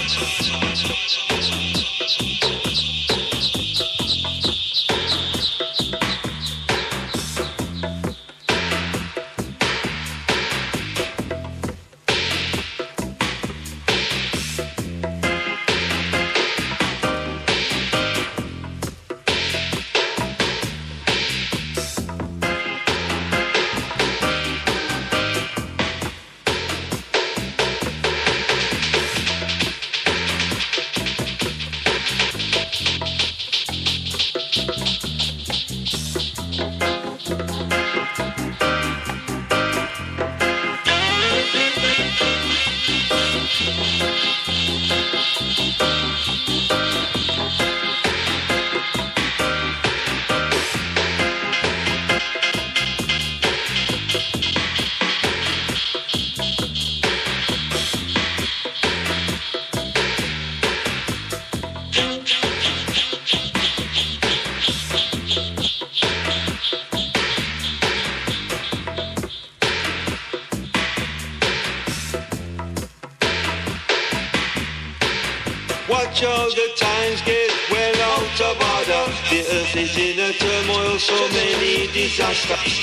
F: Watch how the times get well out of order. The earth is in a turmoil, so many disasters.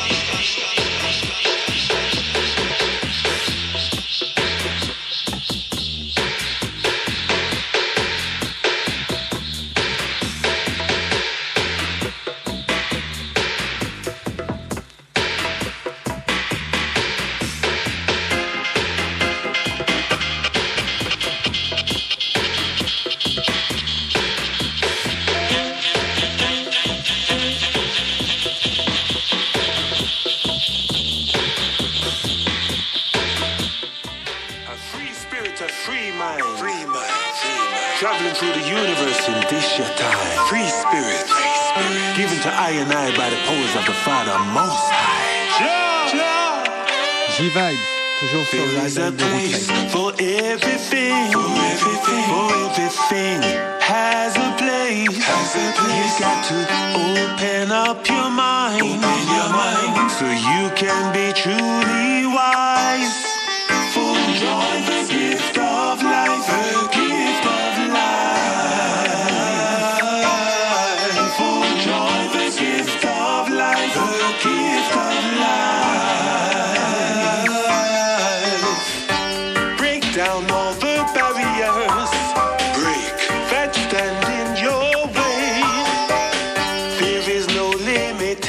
J: Traveling through the universe in this your time. Free spirit, given to I and I by the powers of the Father Most High.
K: G-Vibes, toujours sur
J: There is a place for everything. For everything has a place. You got to open up your mind. So you can be truly wise. For joy, the gift of life. The gift of life. For joy, the gift of life. The gift of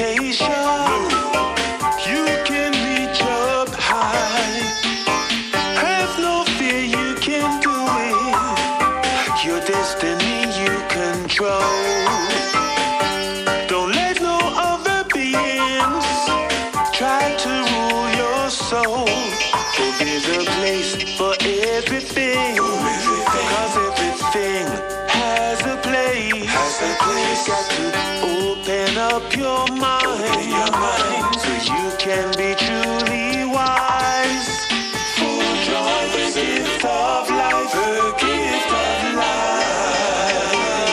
J: destination. You can reach up high. Have no fear, you can do it. Your destiny you control. Don't let no other beings try to rule your soul. For there's a place for everything. Cause everything has a place. You got to open up your mind, so you can be truly wise. For joy, the gift of life, the gift of life.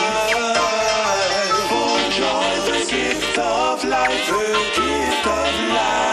J: For joy, the gift of life, the gift of life.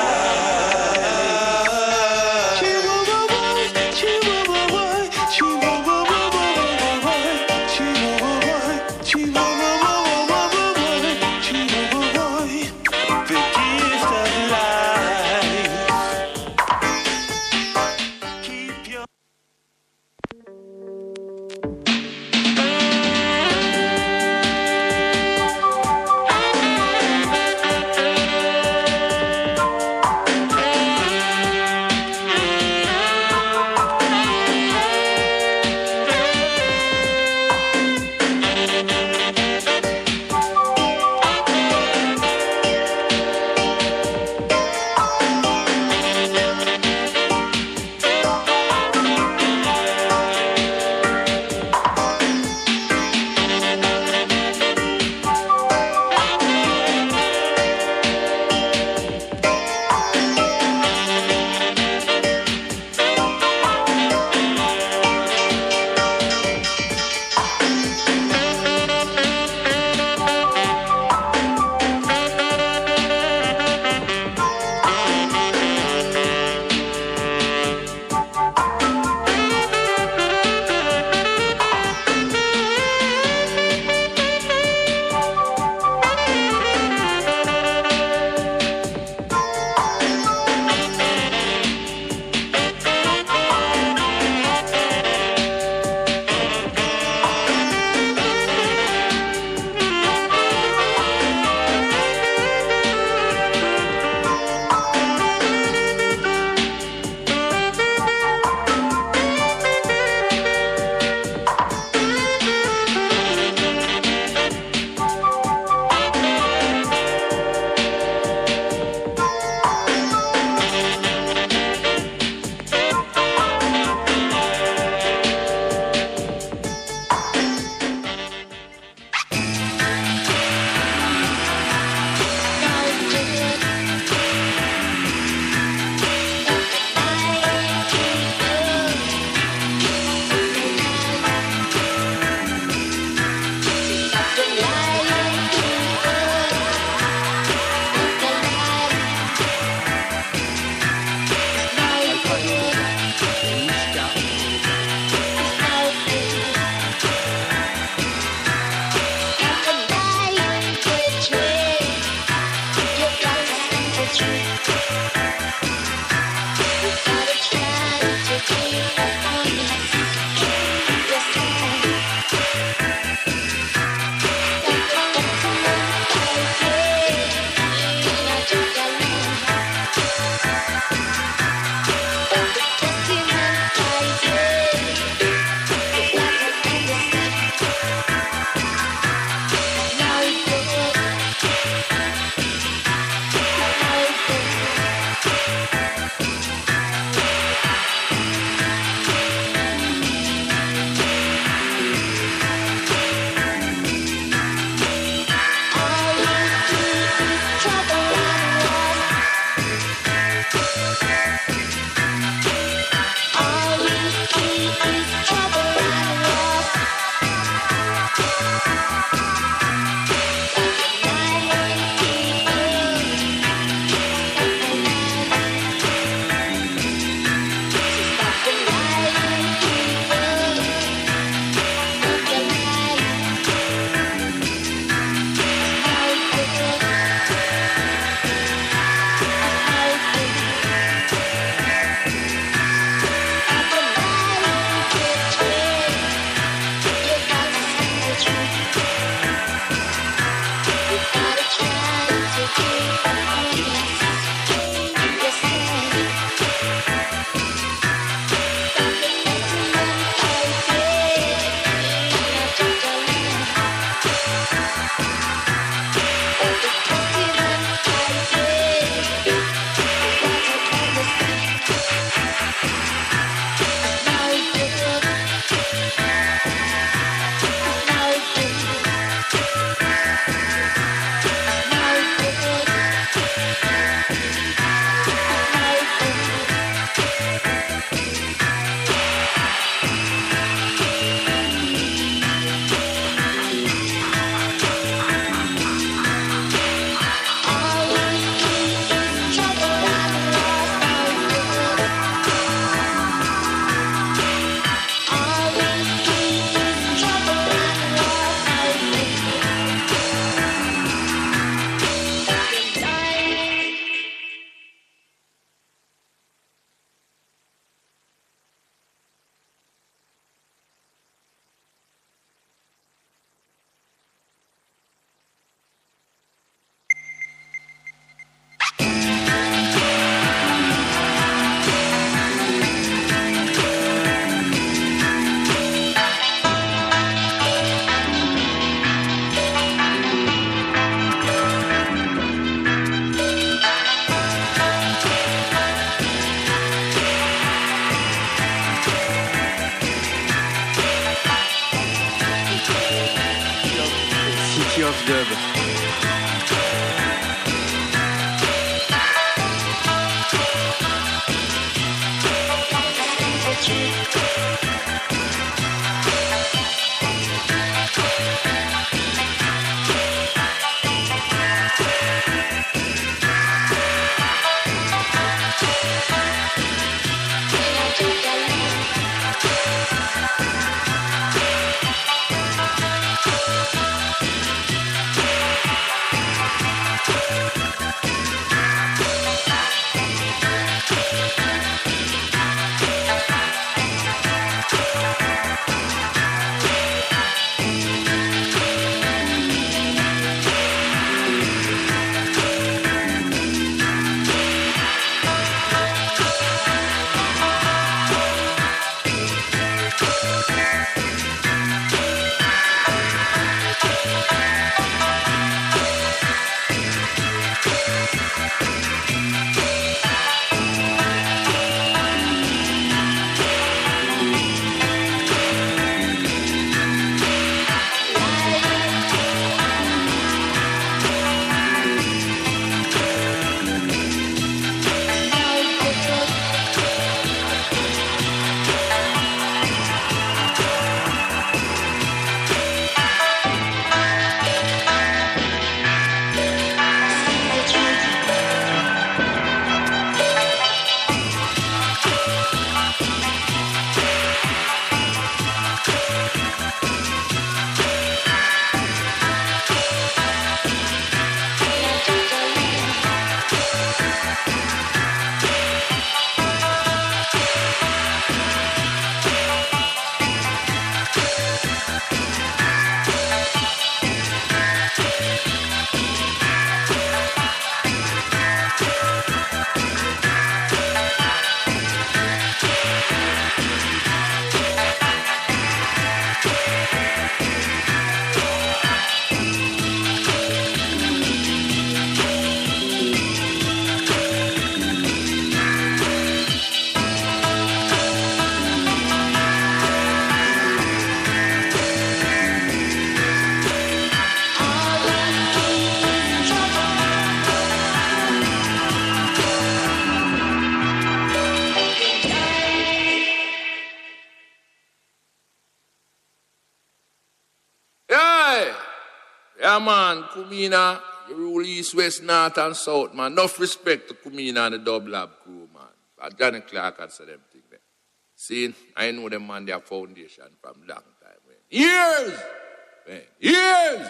L: Yeah, man, Kumina, you rule east, west, north, and south, man. Enough respect to Kumina and the Dub Lab crew, man. But Johnny Clark had said them things there. See, I know them man, their foundation from long time, man. Years! Years!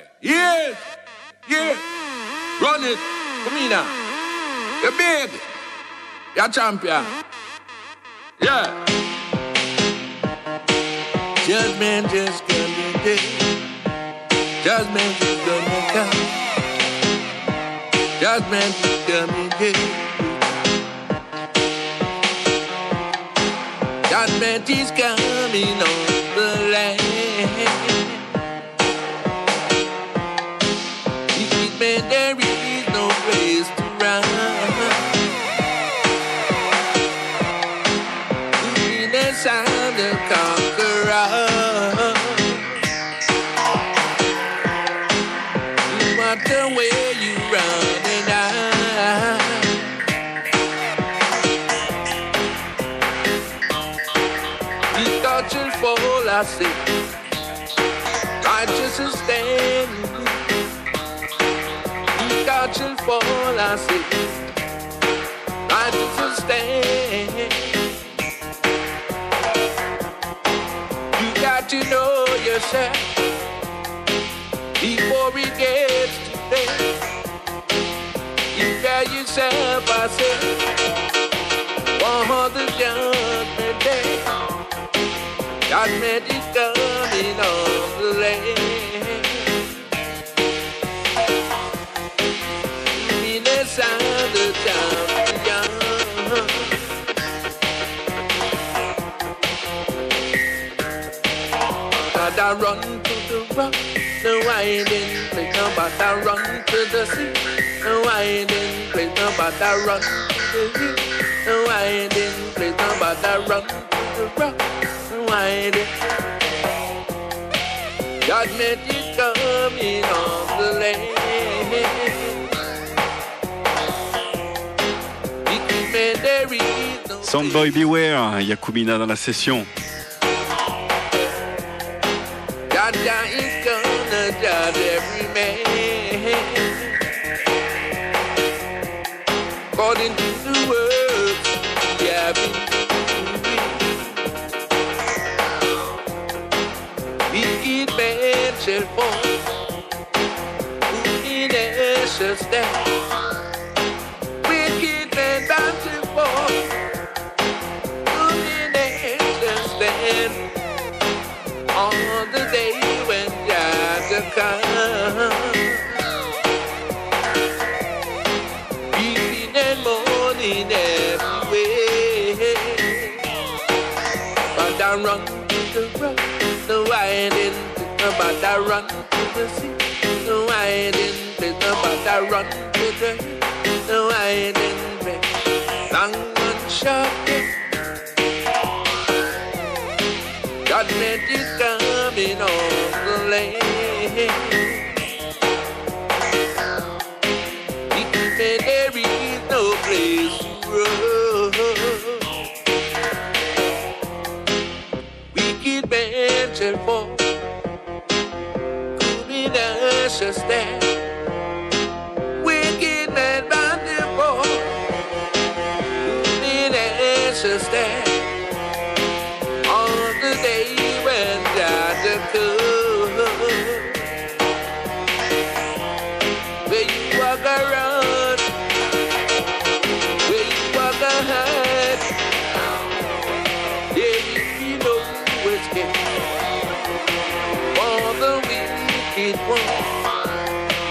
L: Run it, Kumina. You're big. You're champion. Yeah. Judgment just gonna get. Judgment is gonna come. Judgment is gonna get. Judgment is coming on the land. Man, there is no place to run. In the sound of conqueror. No matter where you run and hide. These tortures fall, I say. Righteousness stand. Shall fall, I see. Righteousness stand. You got to know yourself before it gets too late. You tell yourself, I say, for the judgment day. Judgment is coming on the land. Sound the champion. But I run to the rock, the winding place. But I run to the sea, the winding place. But I run to the sea, the winding place. But I run to the rock, the winding. Judgment is coming on the land.
A: Soundboy Beware, Yakumina dans la session.
L: Jaja is gonna judge every man according to the words we have been doing. Wicked man shall fall, wickedness shall stand. Wicked man bound to fall. On the day when God comes, evening and morning everywhere. But I run to the rock, the winding, but I run to the sea, the winding, but I run to the winding, long and short. Judgment is coming on the land. There is no place to run. Wicked men shall fall, criminals shall stand. Wicked men bound to fall, criminals shall stand. The day when God comes, where you walk around, where you walk ahead, there will be no escape for the wicked one.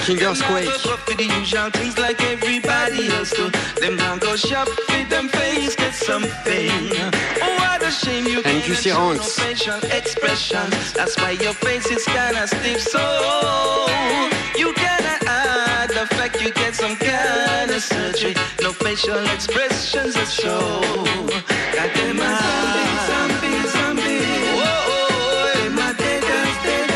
D: Kinger's Quake.
E: For the usual things like everybody else do. Them don't go shop with them face, get something. Oh, what a shame you can't
D: NQC
E: show no
D: Ranks.
E: facial expression. That's why your face is kinda stiff. So you cannot hide the fact you get some kind of surgery. No facial expressions that show. Got them zombie. Whoa, my deaders.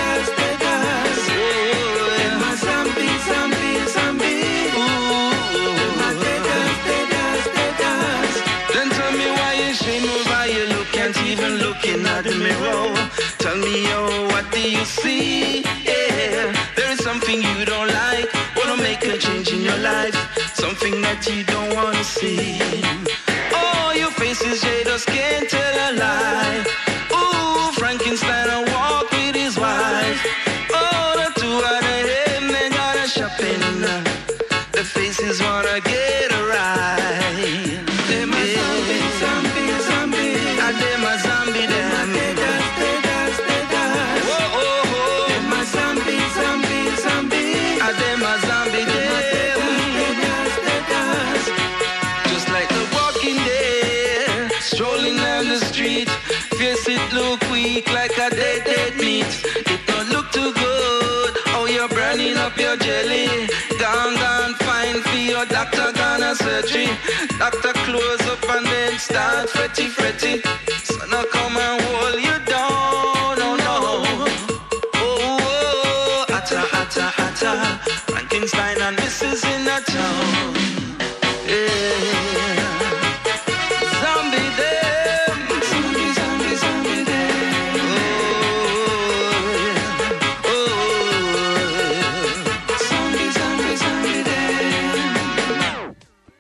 E: Oh, my zombie. Ooh, my deaders. Then tell me why you shame over you look, can't even look in the mirror. Tell me, oh, what do you see? Yeah, there is something you don't like. Wanna make a change in your life, something that you don't wanna see. Oh, your face is just can't tell a lie. Ooh, Frankenstein a walk with his wife. Oh, the two of them, they got a shopping. The faces wanna get a ride. Them a zombie. And them a zombie, them. Whoa. Them a zombie. And them a zombie, them. Just like the Walking Dead, strolling down the street. Face it look weak like a dead meat. It don't look too good. Oh, you're burning up your jelly. Gone, fine for your doctor, gonna surgery. Doctor close up and then start fretty. So now come and hold you down, no. Oh, atta. Frankenstein and this is in a town. Yeah. Zombie them. Zombie them. Oh. Zombie them.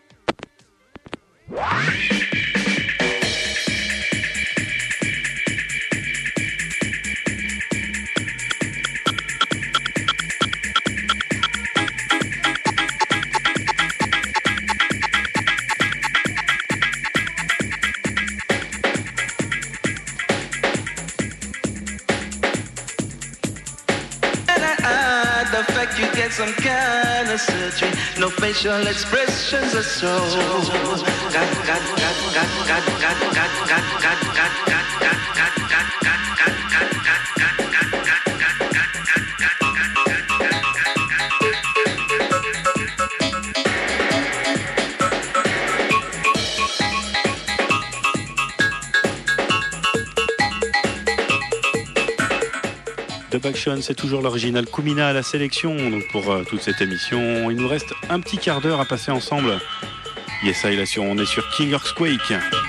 E: The fact you get some kind of surgery, no facial expressions or so.
A: Dub Action, c'est toujours l'original Kumina à la sélection. Donc pour toute cette émission, il nous reste un petit quart d'heure à passer ensemble. Yes, on est sur Kinger's Quake.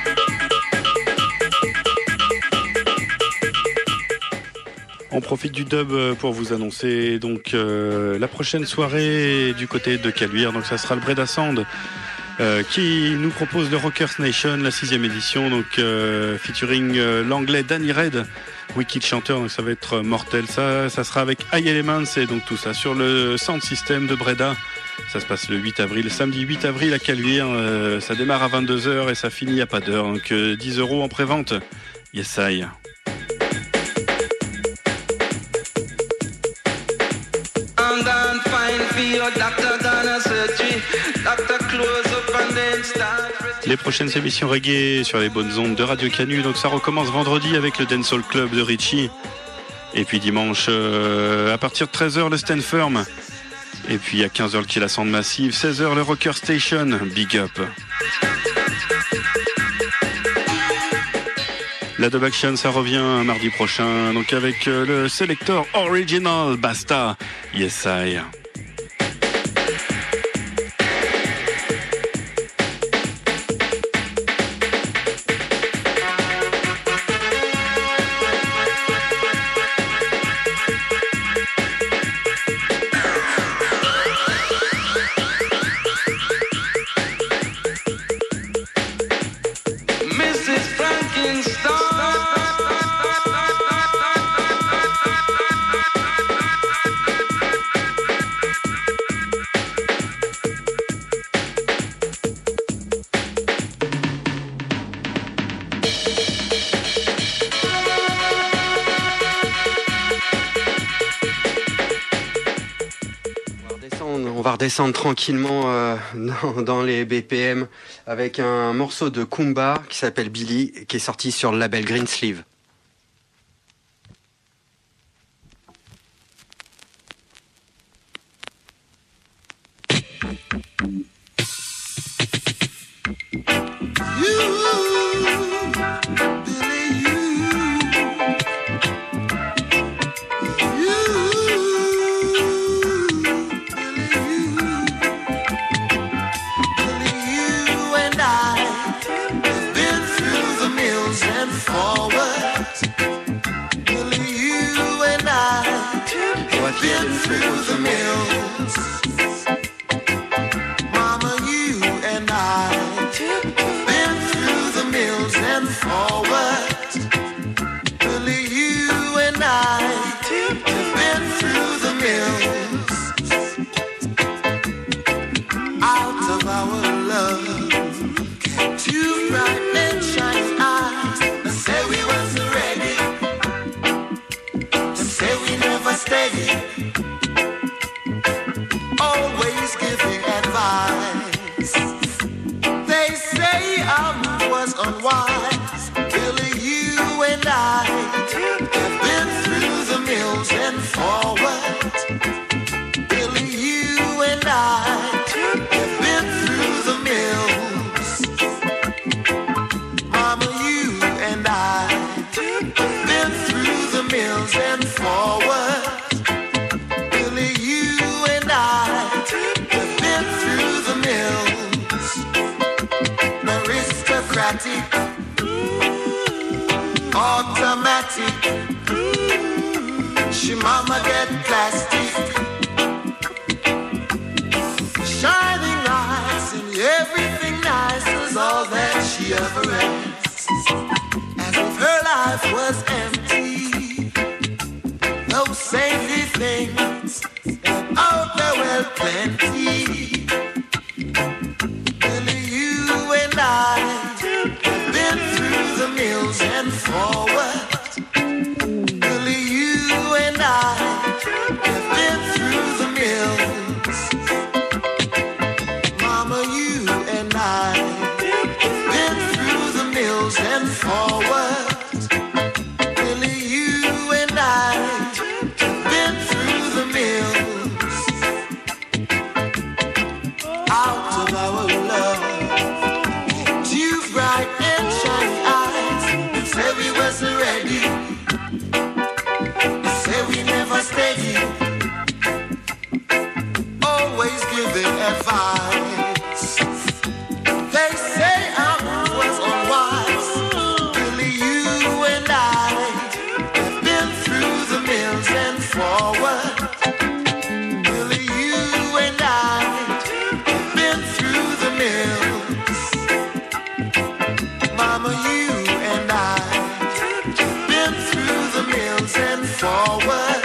A: On profite du dub pour vous annoncer donc la prochaine soirée du côté de Caluire. Donc ça sera le Breda Sound qui nous propose le Rockers Nation, la 6e édition, donc featuring l'anglais Danny Red, Wicked chanteur, donc ça va être mortel. Ça sera avec High Elements et donc tout ça sur le Sound System de Breda. Ça se passe le 8 avril, samedi 8 avril à Caluire. Ça démarre à 22h et ça finit à pas d'heure. Donc 10 € en pré-vente. Yes, I. Les prochaines émissions reggae sur les bonnes ondes de Radio Canu. Donc ça recommence vendredi avec le Dancehall Club de Richie. Et puis dimanche, à partir de 13h, le Stand Firm. Et puis à 15h, le Killa Sound Massive. 16h, le Rocker Station. Big up. La Dub Action, ça revient mardi prochain. Donc avec le Selector Original Basta. Yes, I.
D: on va redescendre tranquillement dans les BPM avec un morceau de Kumba qui s'appelle Billy, qui est sorti sur le label Green Sleeve.
E: Through the mills, Mama, you and I been through the mills and forward. Billy, you and I been through the mills. Out of our love came two bright and shining eyes and said we wasn't ready, and said we never steady. Always giving advice. They say our move was unwise. Billy, you and I have been through the mills and forward. Billy, you and I have been through the mills. Mama, you and I have been through the mills and forward. Automatic, she mama get plastic, shining lights and everything nice was all that she ever asked. As if her life was empty, no safety things, and out there well plenty. Billy, you and I have been through the mills and forward. Billy, you and I have been through the mills. Mama, you and I have been through the mills and forward. Billy, you and I have been through the mills. Out of our love, two bright and shiny eyes said we wasn't ready, said we never steady. Always giving advice. They say our move was unwise. Billy, you and I have been through the mills and forward. Billy, you and I have been through the mills. Mama, you and I have been through the mills and forward.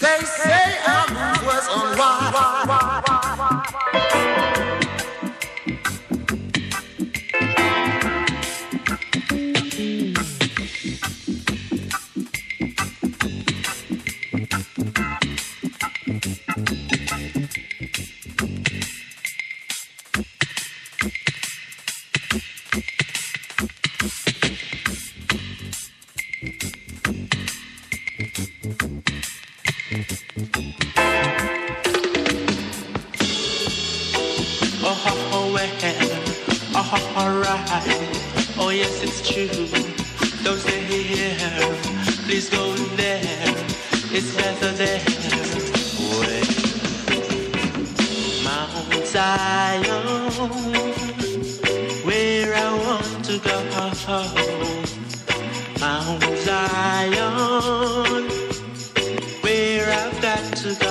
E: They say I'm was unwise.
I: Oh yes, it's true. Don't stay here. Please go there. It's better there. Wait. Mount Zion, where I want to go. Mount Zion, where I've got to go.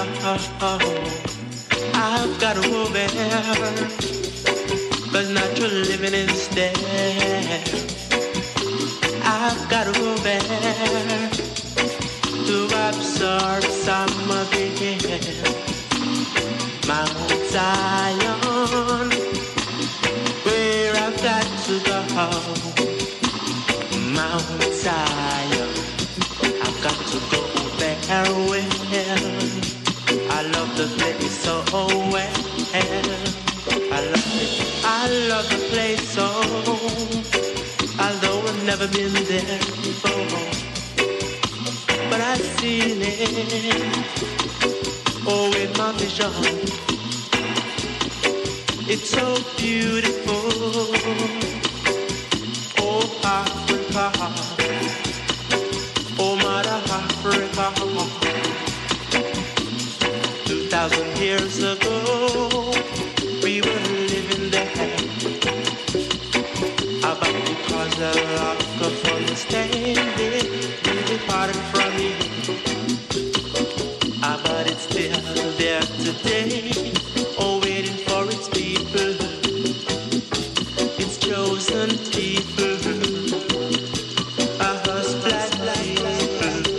I: I've got to go there. 'Cause natural living is there. I've got to go there to absorb some of it. Mount Zion, where I've got to go. Mount Zion, I've got to go there with him. I love the place so well. I love the place so, although I've never been there before. But I've seen it, oh, in my vision. It's so beautiful, oh, Africa, oh, Mother Africa. 2,000 years ago, we were living there, but because of lack of understanding, we departed from it. But it's still there today, oh, waiting for its people, its chosen people, us black people.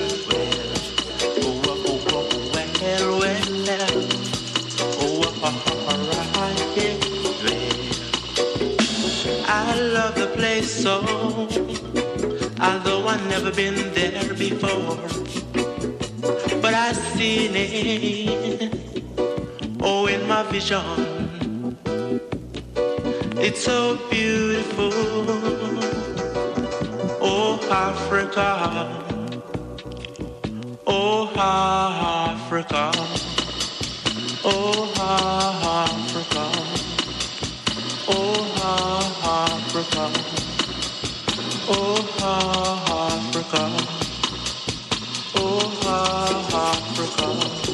I: I love the place so, although I've never been there before. But I've seen it, oh, in my vision. It's so beautiful, oh, Africa, oh, Africa, oh, Africa. Oh, Africa, oh, Africa, oh, Africa.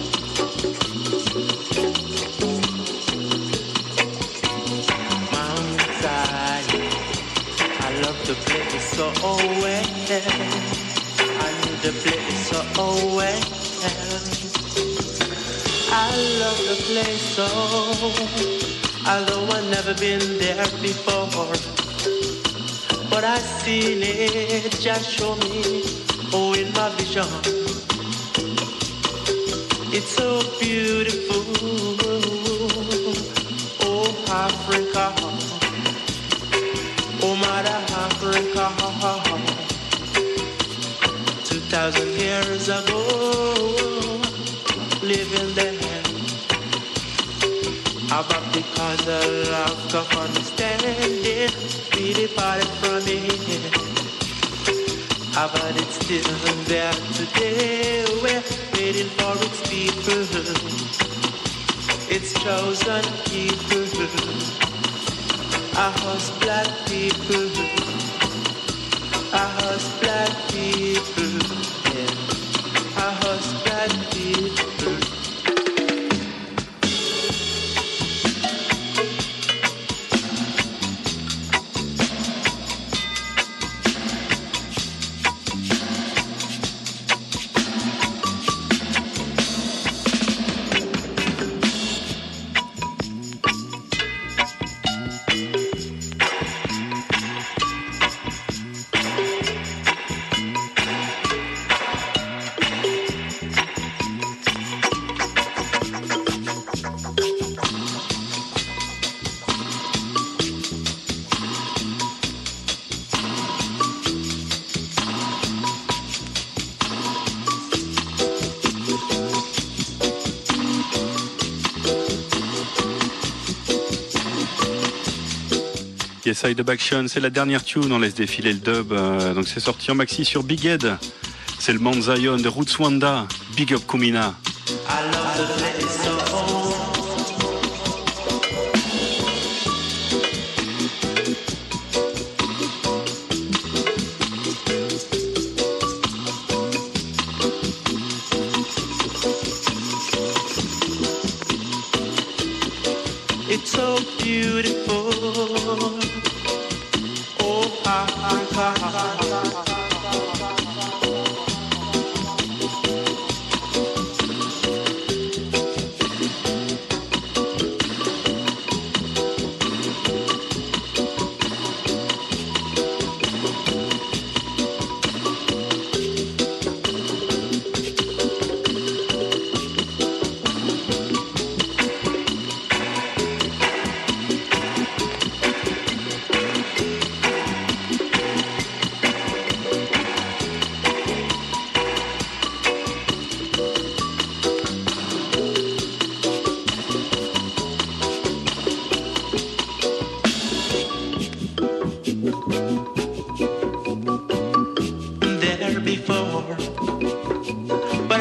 I: Mount Zion, I love the place so well. I need the place so well. I love the place so, although I've never been there before. But I've seen it, just show me, oh, in my vision. It's so beautiful, oh, Africa, oh, Mother Africa. 2,000 years ago, living there. But because of lack of understanding, we departed from it. But it's still there today. We're waiting for its people, its chosen people, us black people, us black people, yeah. Us black people.
A: Side of Action, c'est la dernière tune, on laisse défiler le dub. Donc c'est sorti en maxi sur Big Head. C'est le Mount Zion de Roots Wanda, Big Up Kumina.
H: It's so beautiful.